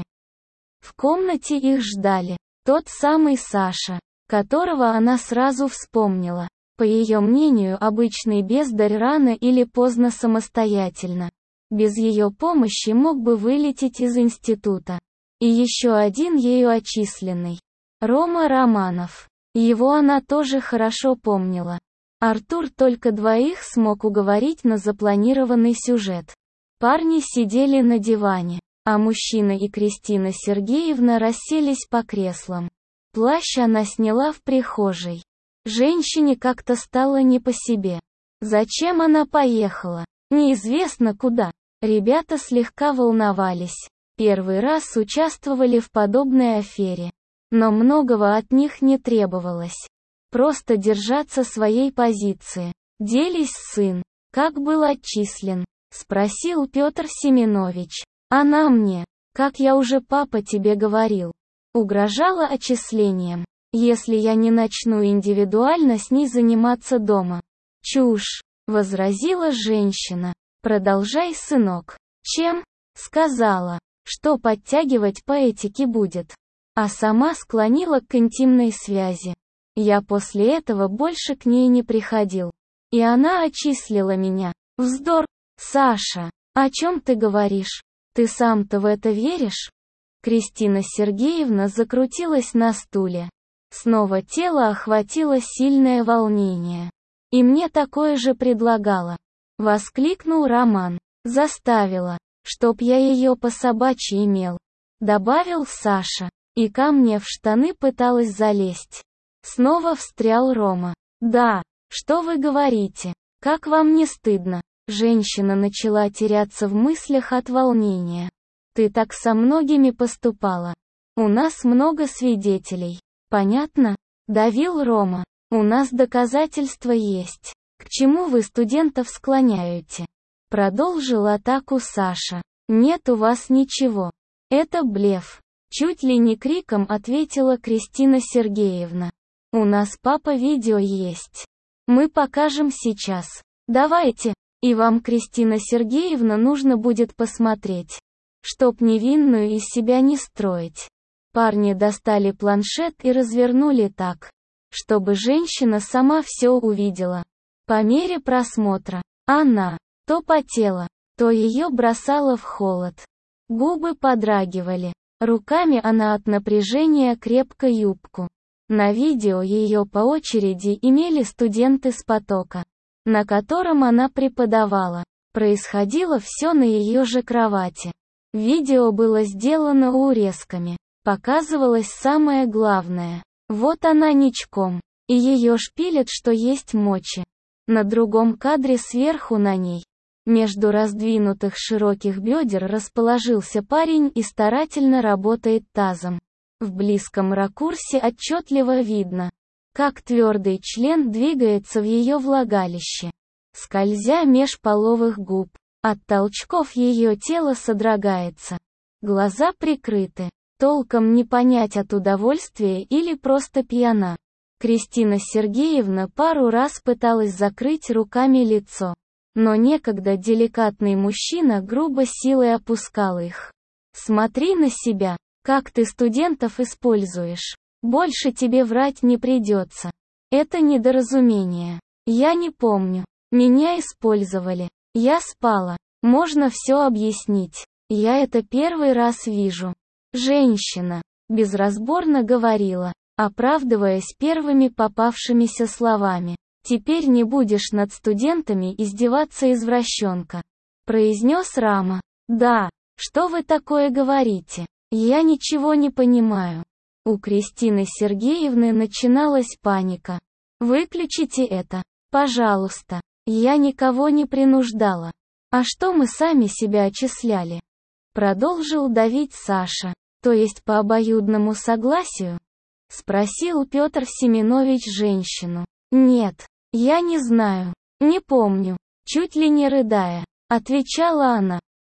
В комнате их ждали. Тот самый Саша, которого она сразу вспомнила. По ее мнению, обычный бездарь рано или поздно самостоятельно. Без ее помощи мог бы вылететь из института. И еще один ею отчисленный. Рома Романов. Его она тоже хорошо помнила. Артур только двоих смог уговорить на запланированный сюжет. Парни сидели на диване, а мужчина и Кристина Сергеевна расселись по креслам. Плащ она сняла в прихожей. Женщине как-то стало не по себе. Зачем она поехала? Неизвестно куда. Ребята слегка волновались. Первый раз участвовали в подобной афере. Но многого от них не требовалось. Просто держаться своей позиции. «Делись, сын. Как был отчислен?» — спросил Петр Семенович. «Она мне, как я уже папа тебе говорил, угрожала отчислением, если я не начну индивидуально с ней заниматься дома». «Чушь», — возразила женщина. «Продолжай, сынок». «Чем?» — сказала, что подтягивать по этике будет. А сама склонила к интимной связи. Я после этого больше к ней не приходил. И она отчислила меня. Вздор. Саша, о чем ты говоришь? Ты сам-то в это веришь? Кристина Сергеевна закрутилась на стуле. Снова тело охватило сильное волнение. И мне такое же предлагала. Воскликнул Роман. Заставила, чтоб я ее по собачьи имел. Добавил Саша. И ко мне в штаны пыталась залезть. Снова встрял Рома. «Да, что вы говорите? Как вам не стыдно?» Женщина начала теряться в мыслях от волнения. «Ты так со многими поступала. У нас много свидетелей. Понятно?» Давил Рома. «У нас доказательства есть. К чему вы студентов склоняете?» Продолжил атаку Саша. «Нет у вас ничего. Это блеф». Чуть ли не криком ответила Кристина Сергеевна. «У нас папа видео есть. Мы покажем сейчас. Давайте. И вам, Кристина Сергеевна, нужно будет посмотреть. Чтоб невинную из себя не строить». Парни достали планшет и развернули так, чтобы женщина сама все увидела. По мере просмотра, она то потела, то ее бросала в холод. Губы подрагивали. Руками она от напряжения крепко юбку. На видео ее по очереди имели студенты с потока, на котором она преподавала. Происходило все на ее же кровати. Видео было сделано урезками. Показывалось самое главное. Вот она ничком, и ее шпилят, что есть мочи. На другом кадре сверху на ней, между раздвинутых широких бедер, расположился парень и старательно работает тазом. В близком ракурсе отчетливо видно, как твердый член двигается в ее влагалище, скользя меж половых губ. От толчков ее тело содрогается. Глаза прикрыты. Толком не понять, от удовольствия или просто пьяна. Кристина Сергеевна пару раз пыталась закрыть руками лицо. Но некогда деликатный мужчина грубо силой опускал их. «Смотри на себя, как ты студентов используешь. Больше тебе врать не придется. Это недоразумение. Я не помню. Меня использовали. Я спала. Можно все объяснить. Я это первый раз вижу». Женщина безразборно говорила, оправдываясь первыми попавшимися словами. «Теперь не будешь над студентами издеваться, извращенка», — произнес Рама. «Да, что вы такое говорите? Я ничего не понимаю». У Кристины Сергеевны начиналась паника. «Выключите это, пожалуйста. Я никого не принуждала. А что мы сами себя отчисляли?» Продолжил давить Саша. «То есть по обоюдному согласию?» Спросил Петр Семенович женщину. «Нет, я не знаю, не помню», чуть ли не рыдая, отвечала она.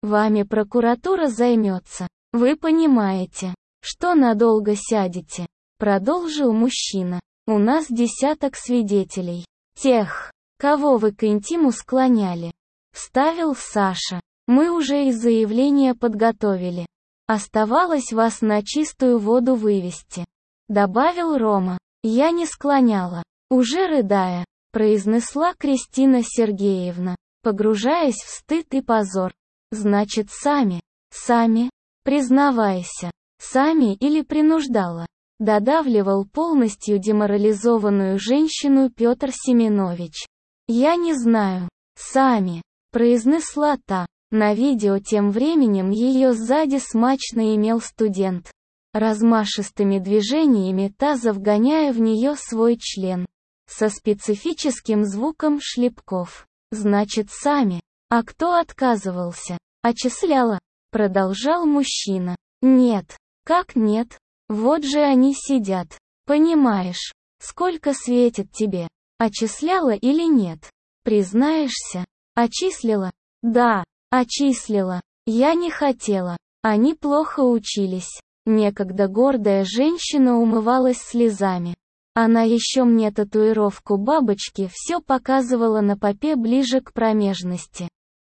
Вами прокуратура займется. Вы понимаете, что надолго сядете. Продолжил мужчина. У нас десяток свидетелей. Тех, кого вы к интиму склоняли. Вставил Саша. Мы уже и заявление подготовили. Оставалось вас на чистую воду вывести. Добавил Рома. Я не склоняла. Уже рыдая, произнесла Кристина Сергеевна, погружаясь в стыд и позор. Значит, сами, сами, признавайся, сами или принуждала. Додавливал полностью деморализованную женщину Петр Семенович. Я не знаю, сами, произнесла та. На видео тем временем ее сзади смачно имел студент, размашистыми движениями таза вгоняя в нее свой член, со специфическим звуком шлепков. Значит, сами. А кто отказывался? Отчисляла? Продолжал мужчина. Нет. Как нет? Вот же они сидят. Понимаешь, сколько светит тебе? Отчисляла или нет? Признаешься? Отчислила? Да. Отчислила. Я не хотела. Они плохо учились. Некогда гордая женщина умывалась слезами. Она еще мне татуировку бабочки все показывала на попе ближе к промежности.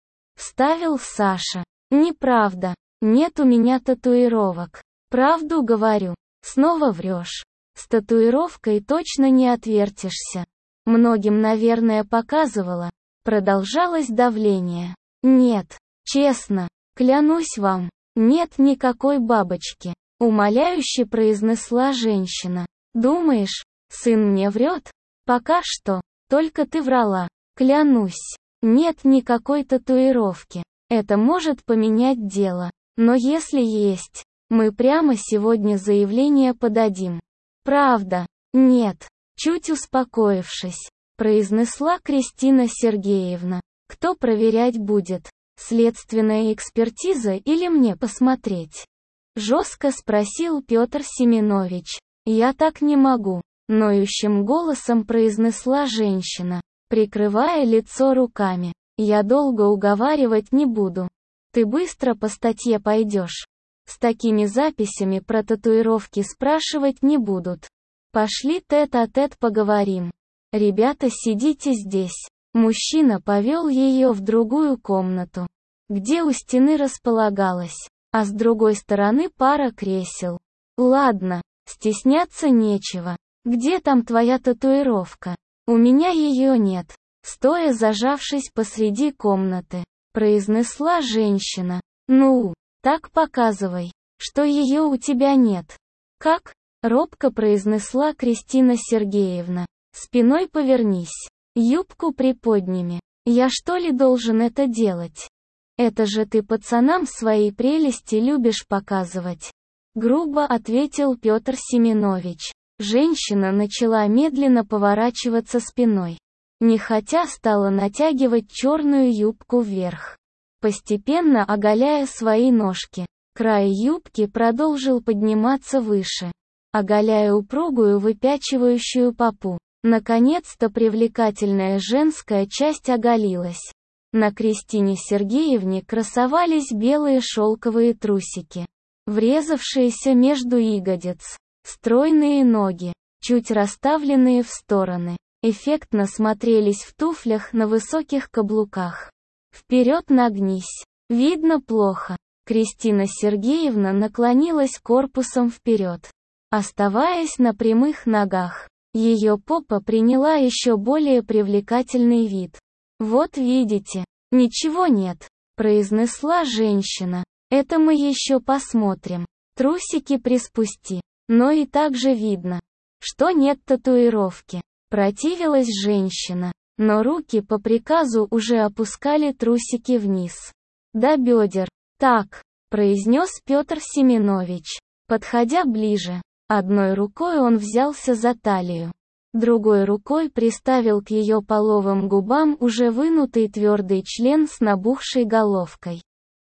Вставил Саша. Неправда. Нет у меня татуировок. Правду говорю. Снова врешь. С татуировкой точно не отвертишься. Многим, наверное, показывала. Продолжалось давление. Нет, честно, клянусь вам, нет никакой бабочки, умоляюще произнесла женщина. Думаешь, сын мне врет? Пока что, только ты врала. Клянусь, нет никакой татуировки. Это может поменять дело. Но если есть, мы прямо сегодня заявление подадим. Правда? Нет. Чуть успокоившись, произнесла Кристина Сергеевна. Кто проверять будет? Следственная экспертиза или мне посмотреть? Жестко спросил Петр Семенович. Я так не могу, ноющим голосом произнесла женщина, прикрывая лицо руками. Я долго уговаривать не буду. Ты быстро по статье пойдешь. С такими записями про татуировки спрашивать не будут. Пошли тет-а-тет поговорим. Ребята, сидите здесь. Мужчина повел ее в другую комнату, где у стены располагалась, а с другой стороны пара кресел. Ладно, стесняться нечего. Где там твоя татуировка? У меня ее нет. Стоя зажавшись посреди комнаты, произнесла женщина. Ну, так показывай, что ее у тебя нет. Как? Робко произнесла Кристина Сергеевна. Спиной повернись. Юбку приподними. Я что ли должен это делать? Это же ты пацанам свои прелести любишь показывать. Грубо ответил Петр Семенович. Женщина начала медленно поворачиваться спиной. Нехотя стала натягивать черную юбку вверх, постепенно оголяя свои ножки. Край юбки продолжил подниматься выше, оголяя упругую выпячивающую попу. Наконец-то привлекательная женская часть оголилась. На Кристине Сергеевне красовались белые шелковые трусики, врезавшиеся между ягодиц. Стройные ноги, чуть расставленные в стороны, эффектно смотрелись в туфлях на высоких каблуках. Вперед нагнись. Видно плохо. Кристина Сергеевна наклонилась корпусом вперед, оставаясь на прямых ногах. Ее попа приняла еще более привлекательный вид. «Вот видите, ничего нет», — произнесла женщина. «Это мы еще посмотрим. Трусики приспусти». Но и так же видно, что нет татуировки. Противилась женщина, но руки по приказу уже опускали трусики вниз. До бедер. «Так», — произнес Петр Семенович, подходя ближе. Одной рукой он взялся за талию, другой рукой приставил к ее половым губам уже вынутый твердый член с набухшей головкой.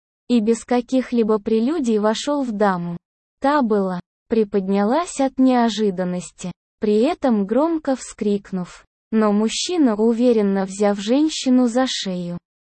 И без каких-либо прелюдий вошел в даму. Та была, приподнялась от неожиданности, при этом громко вскрикнув. Но мужчина, уверенно взяв женщину за шею,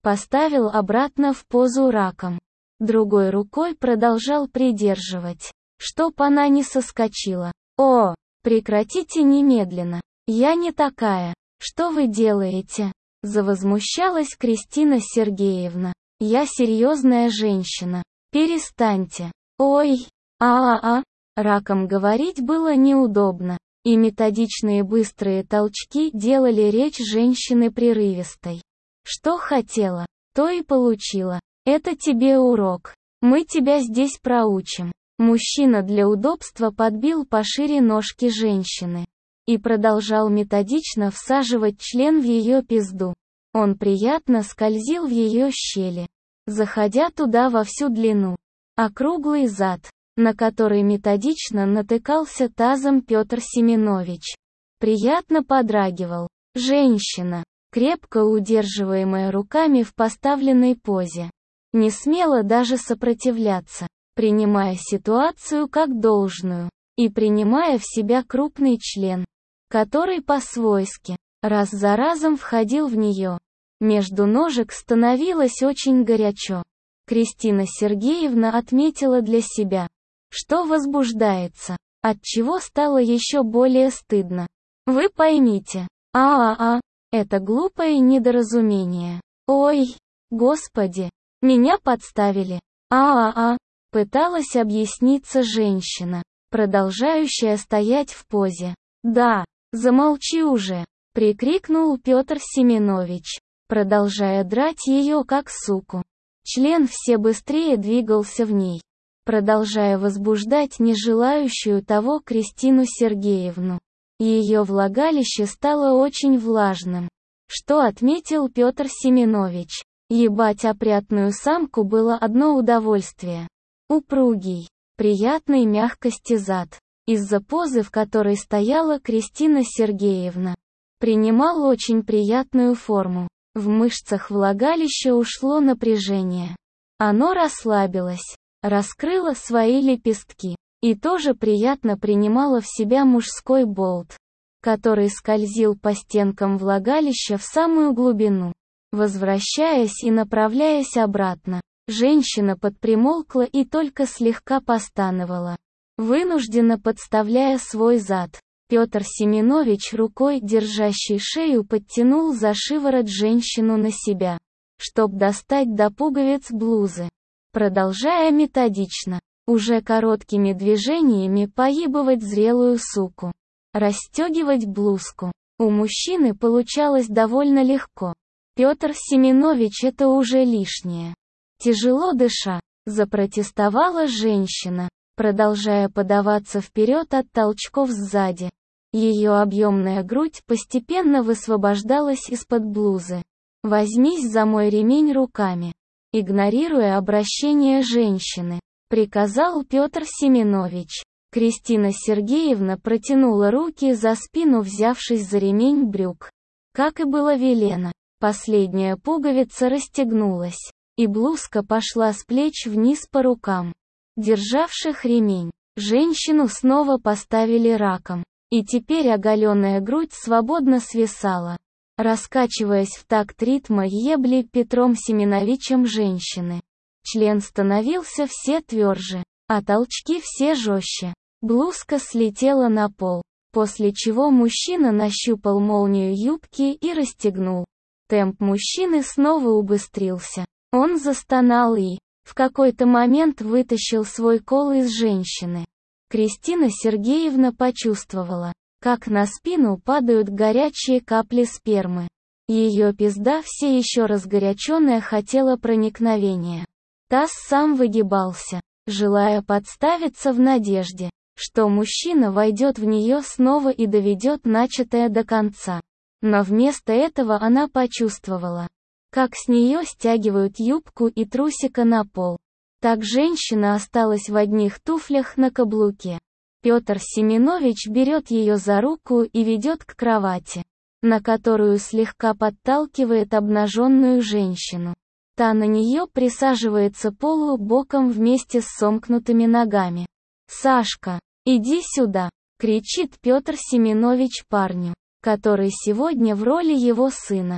поставил обратно в позу раком. Другой рукой продолжал придерживать, чтоб она не соскочила. «О, прекратите немедленно! Я не такая! Что вы делаете?» Завозмущалась Кристина Сергеевна. «Я серьезная женщина. Перестаньте. Ой, а-а-а». Раком говорить было неудобно, и методичные быстрые толчки делали речь женщины прерывистой. Что хотела, то и получила. Это тебе урок. Мы тебя здесь проучим. Мужчина для удобства подбил пошире ножки женщины и продолжал методично всаживать член в ее пизду. Он приятно скользил в ее щели, заходя туда во всю длину. Округлый зад, на который методично натыкался тазом Петр Семенович, приятно подрагивал. Женщина, крепко удерживаемая руками в поставленной позе, не смела даже сопротивляться, принимая ситуацию как должную, и принимая в себя крупный член, который по-свойски, раз за разом входил в нее. Между ножек становилось очень горячо. Кристина Сергеевна отметила для себя, что возбуждается, отчего стало еще более стыдно. Вы поймите, а-а-а, это глупое недоразумение. Ой, господи, меня подставили. А-а-а, пыталась объясниться женщина, продолжающая стоять в позе. Да, замолчи уже, прикрикнул Петр Семенович, продолжая драть ее как суку. Член все быстрее двигался в ней, продолжая возбуждать нежелающую того Кристину Сергеевну. Ее влагалище стало очень влажным, что отметил Петр Семенович. Ебать опрятную самку было одно удовольствие. Упругий, приятной мягкости зад, из-за позы, в которой стояла Кристина Сергеевна, принимал очень приятную форму. В мышцах влагалища ушло напряжение. Оно расслабилось, раскрыло свои лепестки, и тоже приятно принимало в себя мужской болт, который скользил по стенкам влагалища в самую глубину. Возвращаясь и направляясь обратно, женщина подпримолкла и только слегка постановала, вынужденно подставляя свой зад. Петр Семенович, рукой держащей шею, подтянул за шиворот женщину на себя, чтоб достать до пуговиц блузы, продолжая методично, уже короткими движениями поебывать зрелую суку, расстегивать блузку. У мужчины получалось довольно легко. Петр Семенович, это уже лишнее. Тяжело дыша, запротестовала женщина, продолжая подаваться вперед от толчков сзади. Ее объемная грудь постепенно высвобождалась из-под блузы. «Возьмись за мой ремень руками», игнорируя обращение женщины, приказал Петр Семенович. Кристина Сергеевна протянула руки за спину, взявшись за ремень брюк. Как и было велено, последняя пуговица расстегнулась, и блузка пошла с плеч вниз по рукам, державших ремень. Женщину снова поставили раком, и теперь оголенная грудь свободно свисала, раскачиваясь в такт ритма ебли Петром Семеновичем женщины. Член становился все тверже, а толчки все жестче. Блузка слетела на пол, после чего мужчина нащупал молнию юбки и расстегнул. Темп мужчины снова убыстрился. Он застонал и, в какой-то момент, вытащил свой кол из женщины. Кристина Сергеевна почувствовала, как на спину падают горячие капли спермы. Ее пизда, все еще разгоряченная, хотела проникновения. Таз сам выгибался, желая подставиться в надежде, что мужчина войдет в нее снова и доведет начатое до конца. Но вместо этого она почувствовала, как с нее стягивают юбку и трусика на пол. Так женщина осталась в одних туфлях на каблуке. Петр Семенович берет ее за руку и ведет к кровати, на которую слегка подталкивает обнаженную женщину. Та на нее присаживается полубоком вместе с сомкнутыми ногами. «Сашка, иди сюда!» — кричит Петр Семенович парню, который сегодня в роли его сына.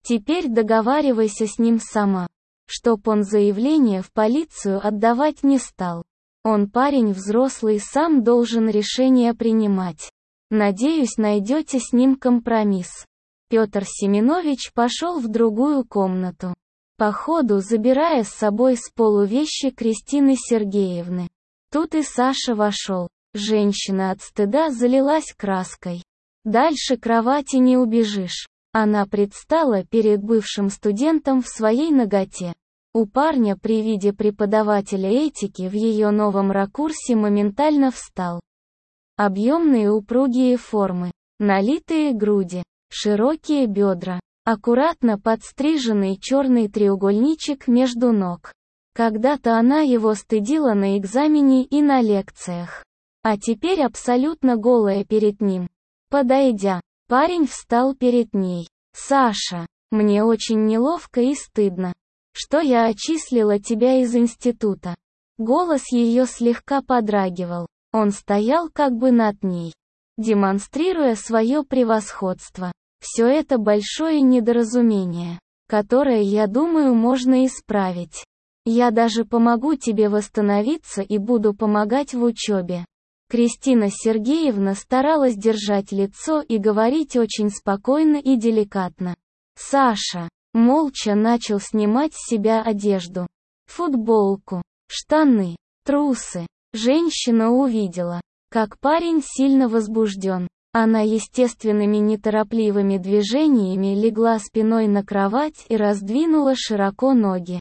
Теперь договаривайся с ним сама. Чтоб он заявление в полицию отдавать не стал. Он парень взрослый, сам должен решение принимать. Надеюсь, найдете с ним компромисс. Петр Семенович пошел в другую комнату, по ходу забирая с собой с полу вещи Кристины Сергеевны. Тут и Саша вошел. Женщина от стыда залилась краской. Дальше кровати не убежишь. Она предстала перед бывшим студентом в своей наготе. У парня при виде преподавателя этики в ее новом ракурсе моментально встал. Объемные упругие формы, налитые груди, широкие бедра, аккуратно подстриженный черный треугольничек между ног. Когда-то она его стыдила на экзамене и на лекциях. А теперь абсолютно голая перед ним. Подойдя, парень встал перед ней. «Саша, мне очень неловко и стыдно, что я отчислила тебя из института». Голос ее слегка подрагивал. Он стоял как бы над ней, демонстрируя свое превосходство. Все это большое недоразумение, которое, я думаю, можно исправить. Я даже помогу тебе восстановиться и буду помогать в учебе. Кристина Сергеевна старалась держать лицо и говорить очень спокойно и деликатно. Саша молча начал снимать с себя одежду. Футболку, штаны, трусы. Женщина увидела, как парень сильно возбужден. Она естественными неторопливыми движениями легла спиной на кровать и раздвинула широко ноги,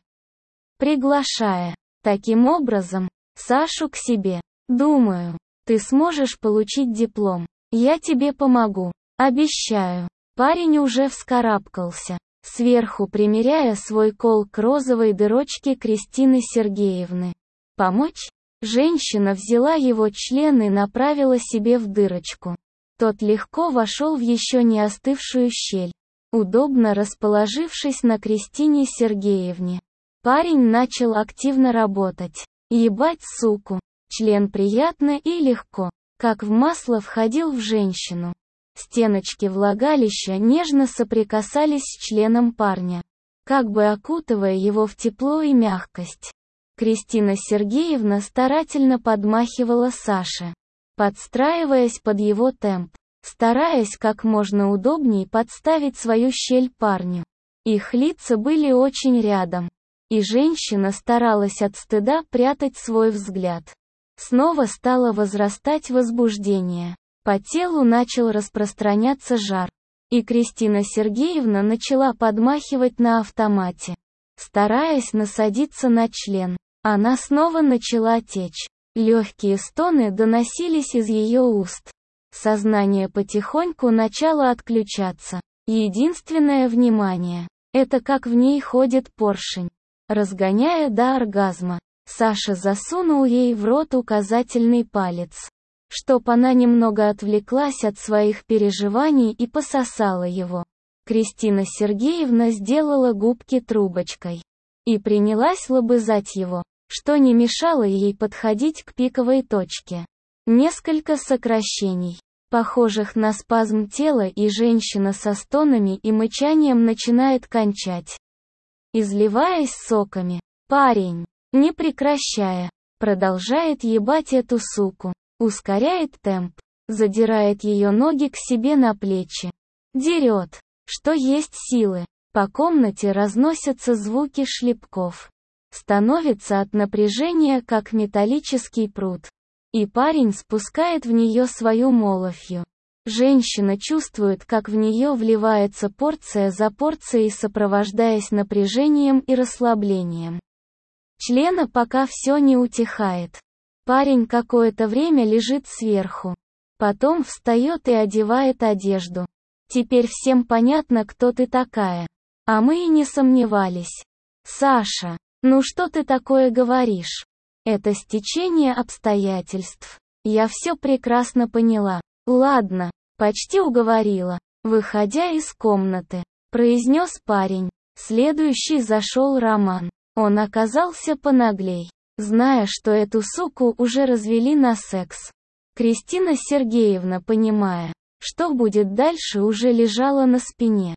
приглашая, таким образом, Сашу к себе. «Думаю, ты сможешь получить диплом. Я тебе помогу. Обещаю». Парень уже вскарабкался, сверху примеряя свой кол к розовой дырочке Кристины Сергеевны. «Помочь?» Женщина взяла его член и направила себе в дырочку. Тот легко вошел в еще не остывшую щель, удобно расположившись на Кристине Сергеевне. Парень начал активно работать. Ебать суку. Член приятно и легко, как в масло, входил в женщину. Стеночки влагалища нежно соприкасались с членом парня, как бы окутывая его в тепло и мягкость. Кристина Сергеевна старательно подмахивала Саше, подстраиваясь под его темп, стараясь как можно удобней подставить свою щель парню. Их лица были очень рядом, и женщина старалась от стыда прятать свой взгляд. Снова стало возрастать возбуждение. По телу начал распространяться жар, и Кристина Сергеевна начала подмахивать на автомате, стараясь насадиться на член. Она снова начала течь. Легкие стоны доносились из ее уст. Сознание потихоньку начало отключаться. Единственное внимание — это как в ней ходит поршень, разгоняя до оргазма. Саша засунул ей в рот указательный палец, чтоб она немного отвлеклась от своих переживаний и пососала его. Кристина Сергеевна сделала губки трубочкой и принялась лобызать его, что не мешало ей подходить к пиковой точке. Несколько сокращений, похожих на спазм тела, и женщина со стонами и мычанием начинает кончать, изливаясь соками. Парень, не прекращая, продолжает ебать эту суку, ускоряет темп, задирает ее ноги к себе на плечи, дерет, что есть силы. По комнате разносятся звуки шлепков. Становится от напряжения как металлический пруд. И парень спускает в нее свою молофью. Женщина чувствует, как в нее вливается порция за порцией, сопровождаясь напряжением и расслаблением члена, пока все не утихает. Парень какое-то время лежит сверху. Потом встает и одевает одежду. Теперь всем понятно, кто ты такая. А мы и не сомневались. Саша, ну что ты такое говоришь? Это стечение обстоятельств. Я все прекрасно поняла. Ладно, почти уговорила. Выходя из комнаты, произнес парень. Следующий зашел Роман. Он оказался понаглей, зная, что эту суку уже развели на секс. Кристина Сергеевна, понимая, что будет дальше, уже лежала на спине,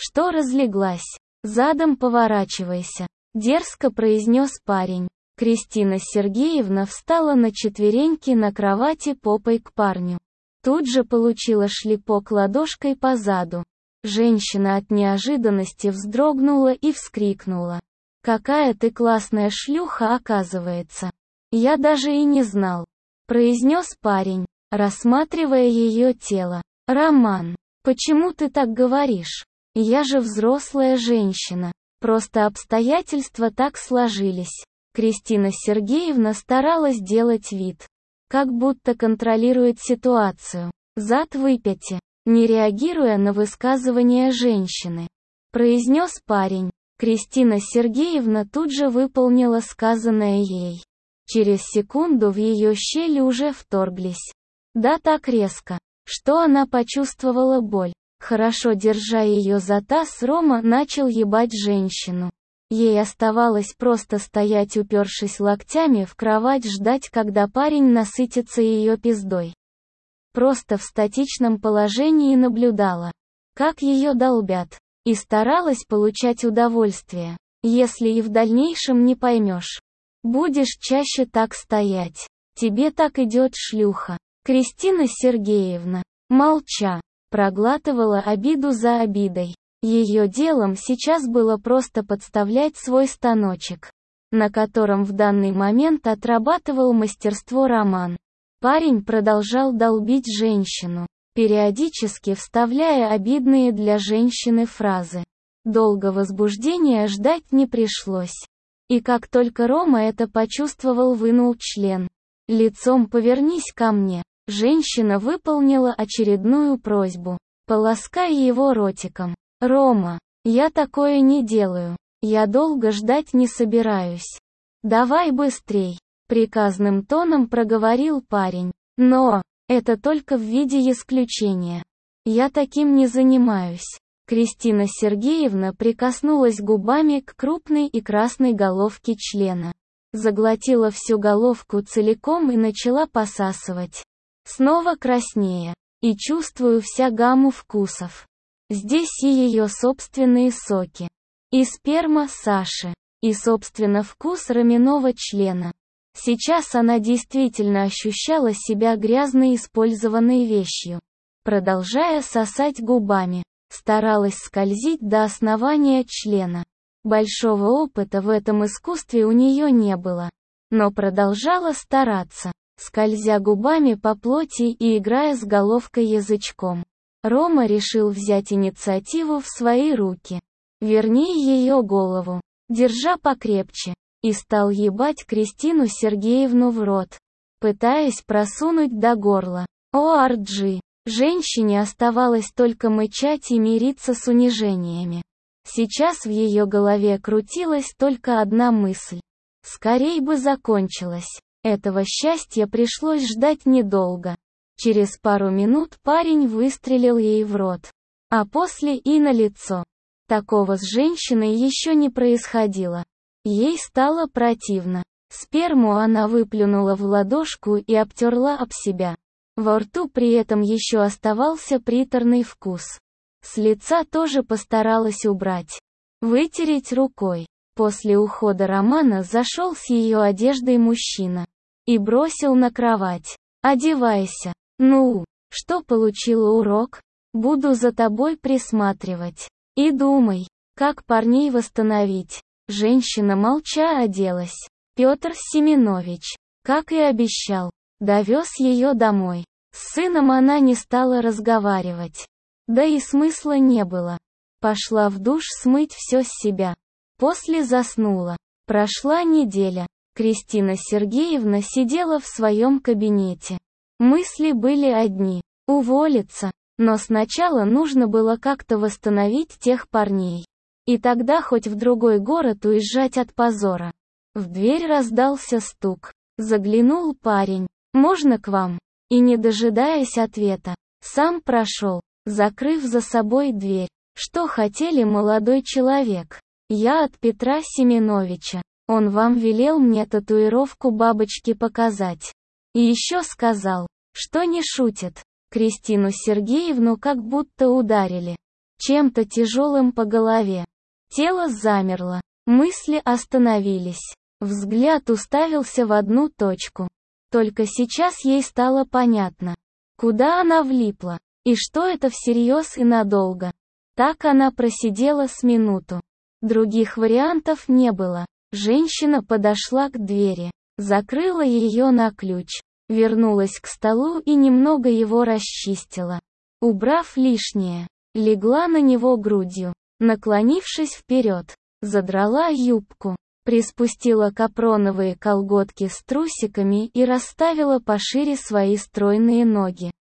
Что разлеглась? Задом поворачивайся. Дерзко произнес парень. Кристина Сергеевна встала на четвереньки на кровати попой к парню. Тут же получила шлепок ладошкой по заду. Женщина от неожиданности вздрогнула и вскрикнула. «Какая ты классная шлюха, оказывается. Я даже и не знал», — произнес парень, рассматривая ее тело. «Роман, почему ты так говоришь? Я же взрослая женщина. Просто обстоятельства так сложились». Кристина Сергеевна старалась делать вид, как будто контролирует ситуацию. «Зад выпяти», не реагируя на высказывания женщины, произнес парень. Кристина Сергеевна тут же выполнила сказанное ей. Через секунду в ее щели уже вторглись. Да так резко, что она почувствовала боль. Хорошо держа ее за таз, Рома начал ебать женщину. Ей оставалось просто стоять, упершись локтями в кровать, ждать, когда парень насытится ее пиздой. Просто в статичном положении наблюдала, как ее долбят, и старалась получать удовольствие. Если и в дальнейшем не поймешь, будешь чаще так стоять. Тебе так идет, шлюха. Кристина Сергеевна, молча, проглатывала обиду за обидой. Ее делом сейчас было просто подставлять свой станочек, на котором в данный момент отрабатывал мастерство Роман. Парень продолжал долбить женщину, периодически вставляя обидные для женщины фразы. Долго возбуждения ждать не пришлось. И как только Рома это почувствовал, вынул член. «Лицом повернись ко мне». Женщина выполнила очередную просьбу. «Полоскай его ротиком». «Рома, я такое не делаю. Я долго ждать не собираюсь. Давай быстрей», приказным тоном проговорил парень. «Но, это только в виде исключения. Я таким не занимаюсь». Кристина Сергеевна прикоснулась губами к крупной и красной головке члена. Заглотила всю головку целиком и начала посасывать. Снова краснее. И чувствую вся гамму вкусов. Здесь и ее собственные соки. И сперма Саши. И собственно вкус Роминого члена. Сейчас она действительно ощущала себя грязной использованной вещью. Продолжая сосать губами, старалась скользить до основания члена. Большого опыта в этом искусстве у нее не было. Но продолжала стараться, скользя губами по плоти и играя с головкой язычком. Рома решил взять инициативу в свои руки. Вернее, ее голову, держа покрепче, и стал ебать Кристину Сергеевну в рот, пытаясь просунуть до горла. О ар джи! Женщине оставалось только мычать и мириться с унижениями. Сейчас в ее голове крутилась только одна мысль. Скорей бы закончилось. Этого счастья пришлось ждать недолго. Через пару минут парень выстрелил ей в рот. А после и на лицо. Такого с женщиной еще не происходило. Ей стало противно. Сперму она выплюнула в ладошку и обтерла об себя. Во рту при этом еще оставался приторный вкус. С лица тоже постаралась убрать. Вытереть рукой. После ухода Романа зашел с ее одеждой мужчина. И бросил на кровать. «Одевайся. Ну, что, получила урок? Буду за тобой присматривать. И думай, как парней восстановить». Женщина молча оделась. Петр Семенович, как и обещал, довез ее домой. С сыном она не стала разговаривать. Да и смысла не было. Пошла в душ смыть все с себя. После заснула. Прошла неделя. Кристина Сергеевна сидела в своем кабинете. Мысли были одни. Уволиться. Но сначала нужно было как-то восстановить тех парней. И тогда хоть в другой город уезжать от позора. В дверь раздался стук. Заглянул парень. «Можно к вам?» И не дожидаясь ответа, сам прошел, закрыв за собой дверь. «Что хотели, молодой человек?» «Я от Петра Семеновича. Он вам велел мне татуировку бабочки показать. И еще сказал, что не шутит». Кристину Сергеевну как будто ударили. чем-то тяжелым по голове. Тело замерло, мысли остановились. Взгляд уставился в одну точку. Только сейчас ей стало понятно, куда она влипла, и что это всерьез и надолго. Так она просидела с минуту. Других вариантов не было. Женщина подошла к двери, закрыла ее на ключ, вернулась к столу и немного его расчистила. Убрав лишнее, легла на него грудью, наклонившись вперед, задрала юбку, приспустила капроновые колготки с трусиками и расставила пошире свои стройные ноги.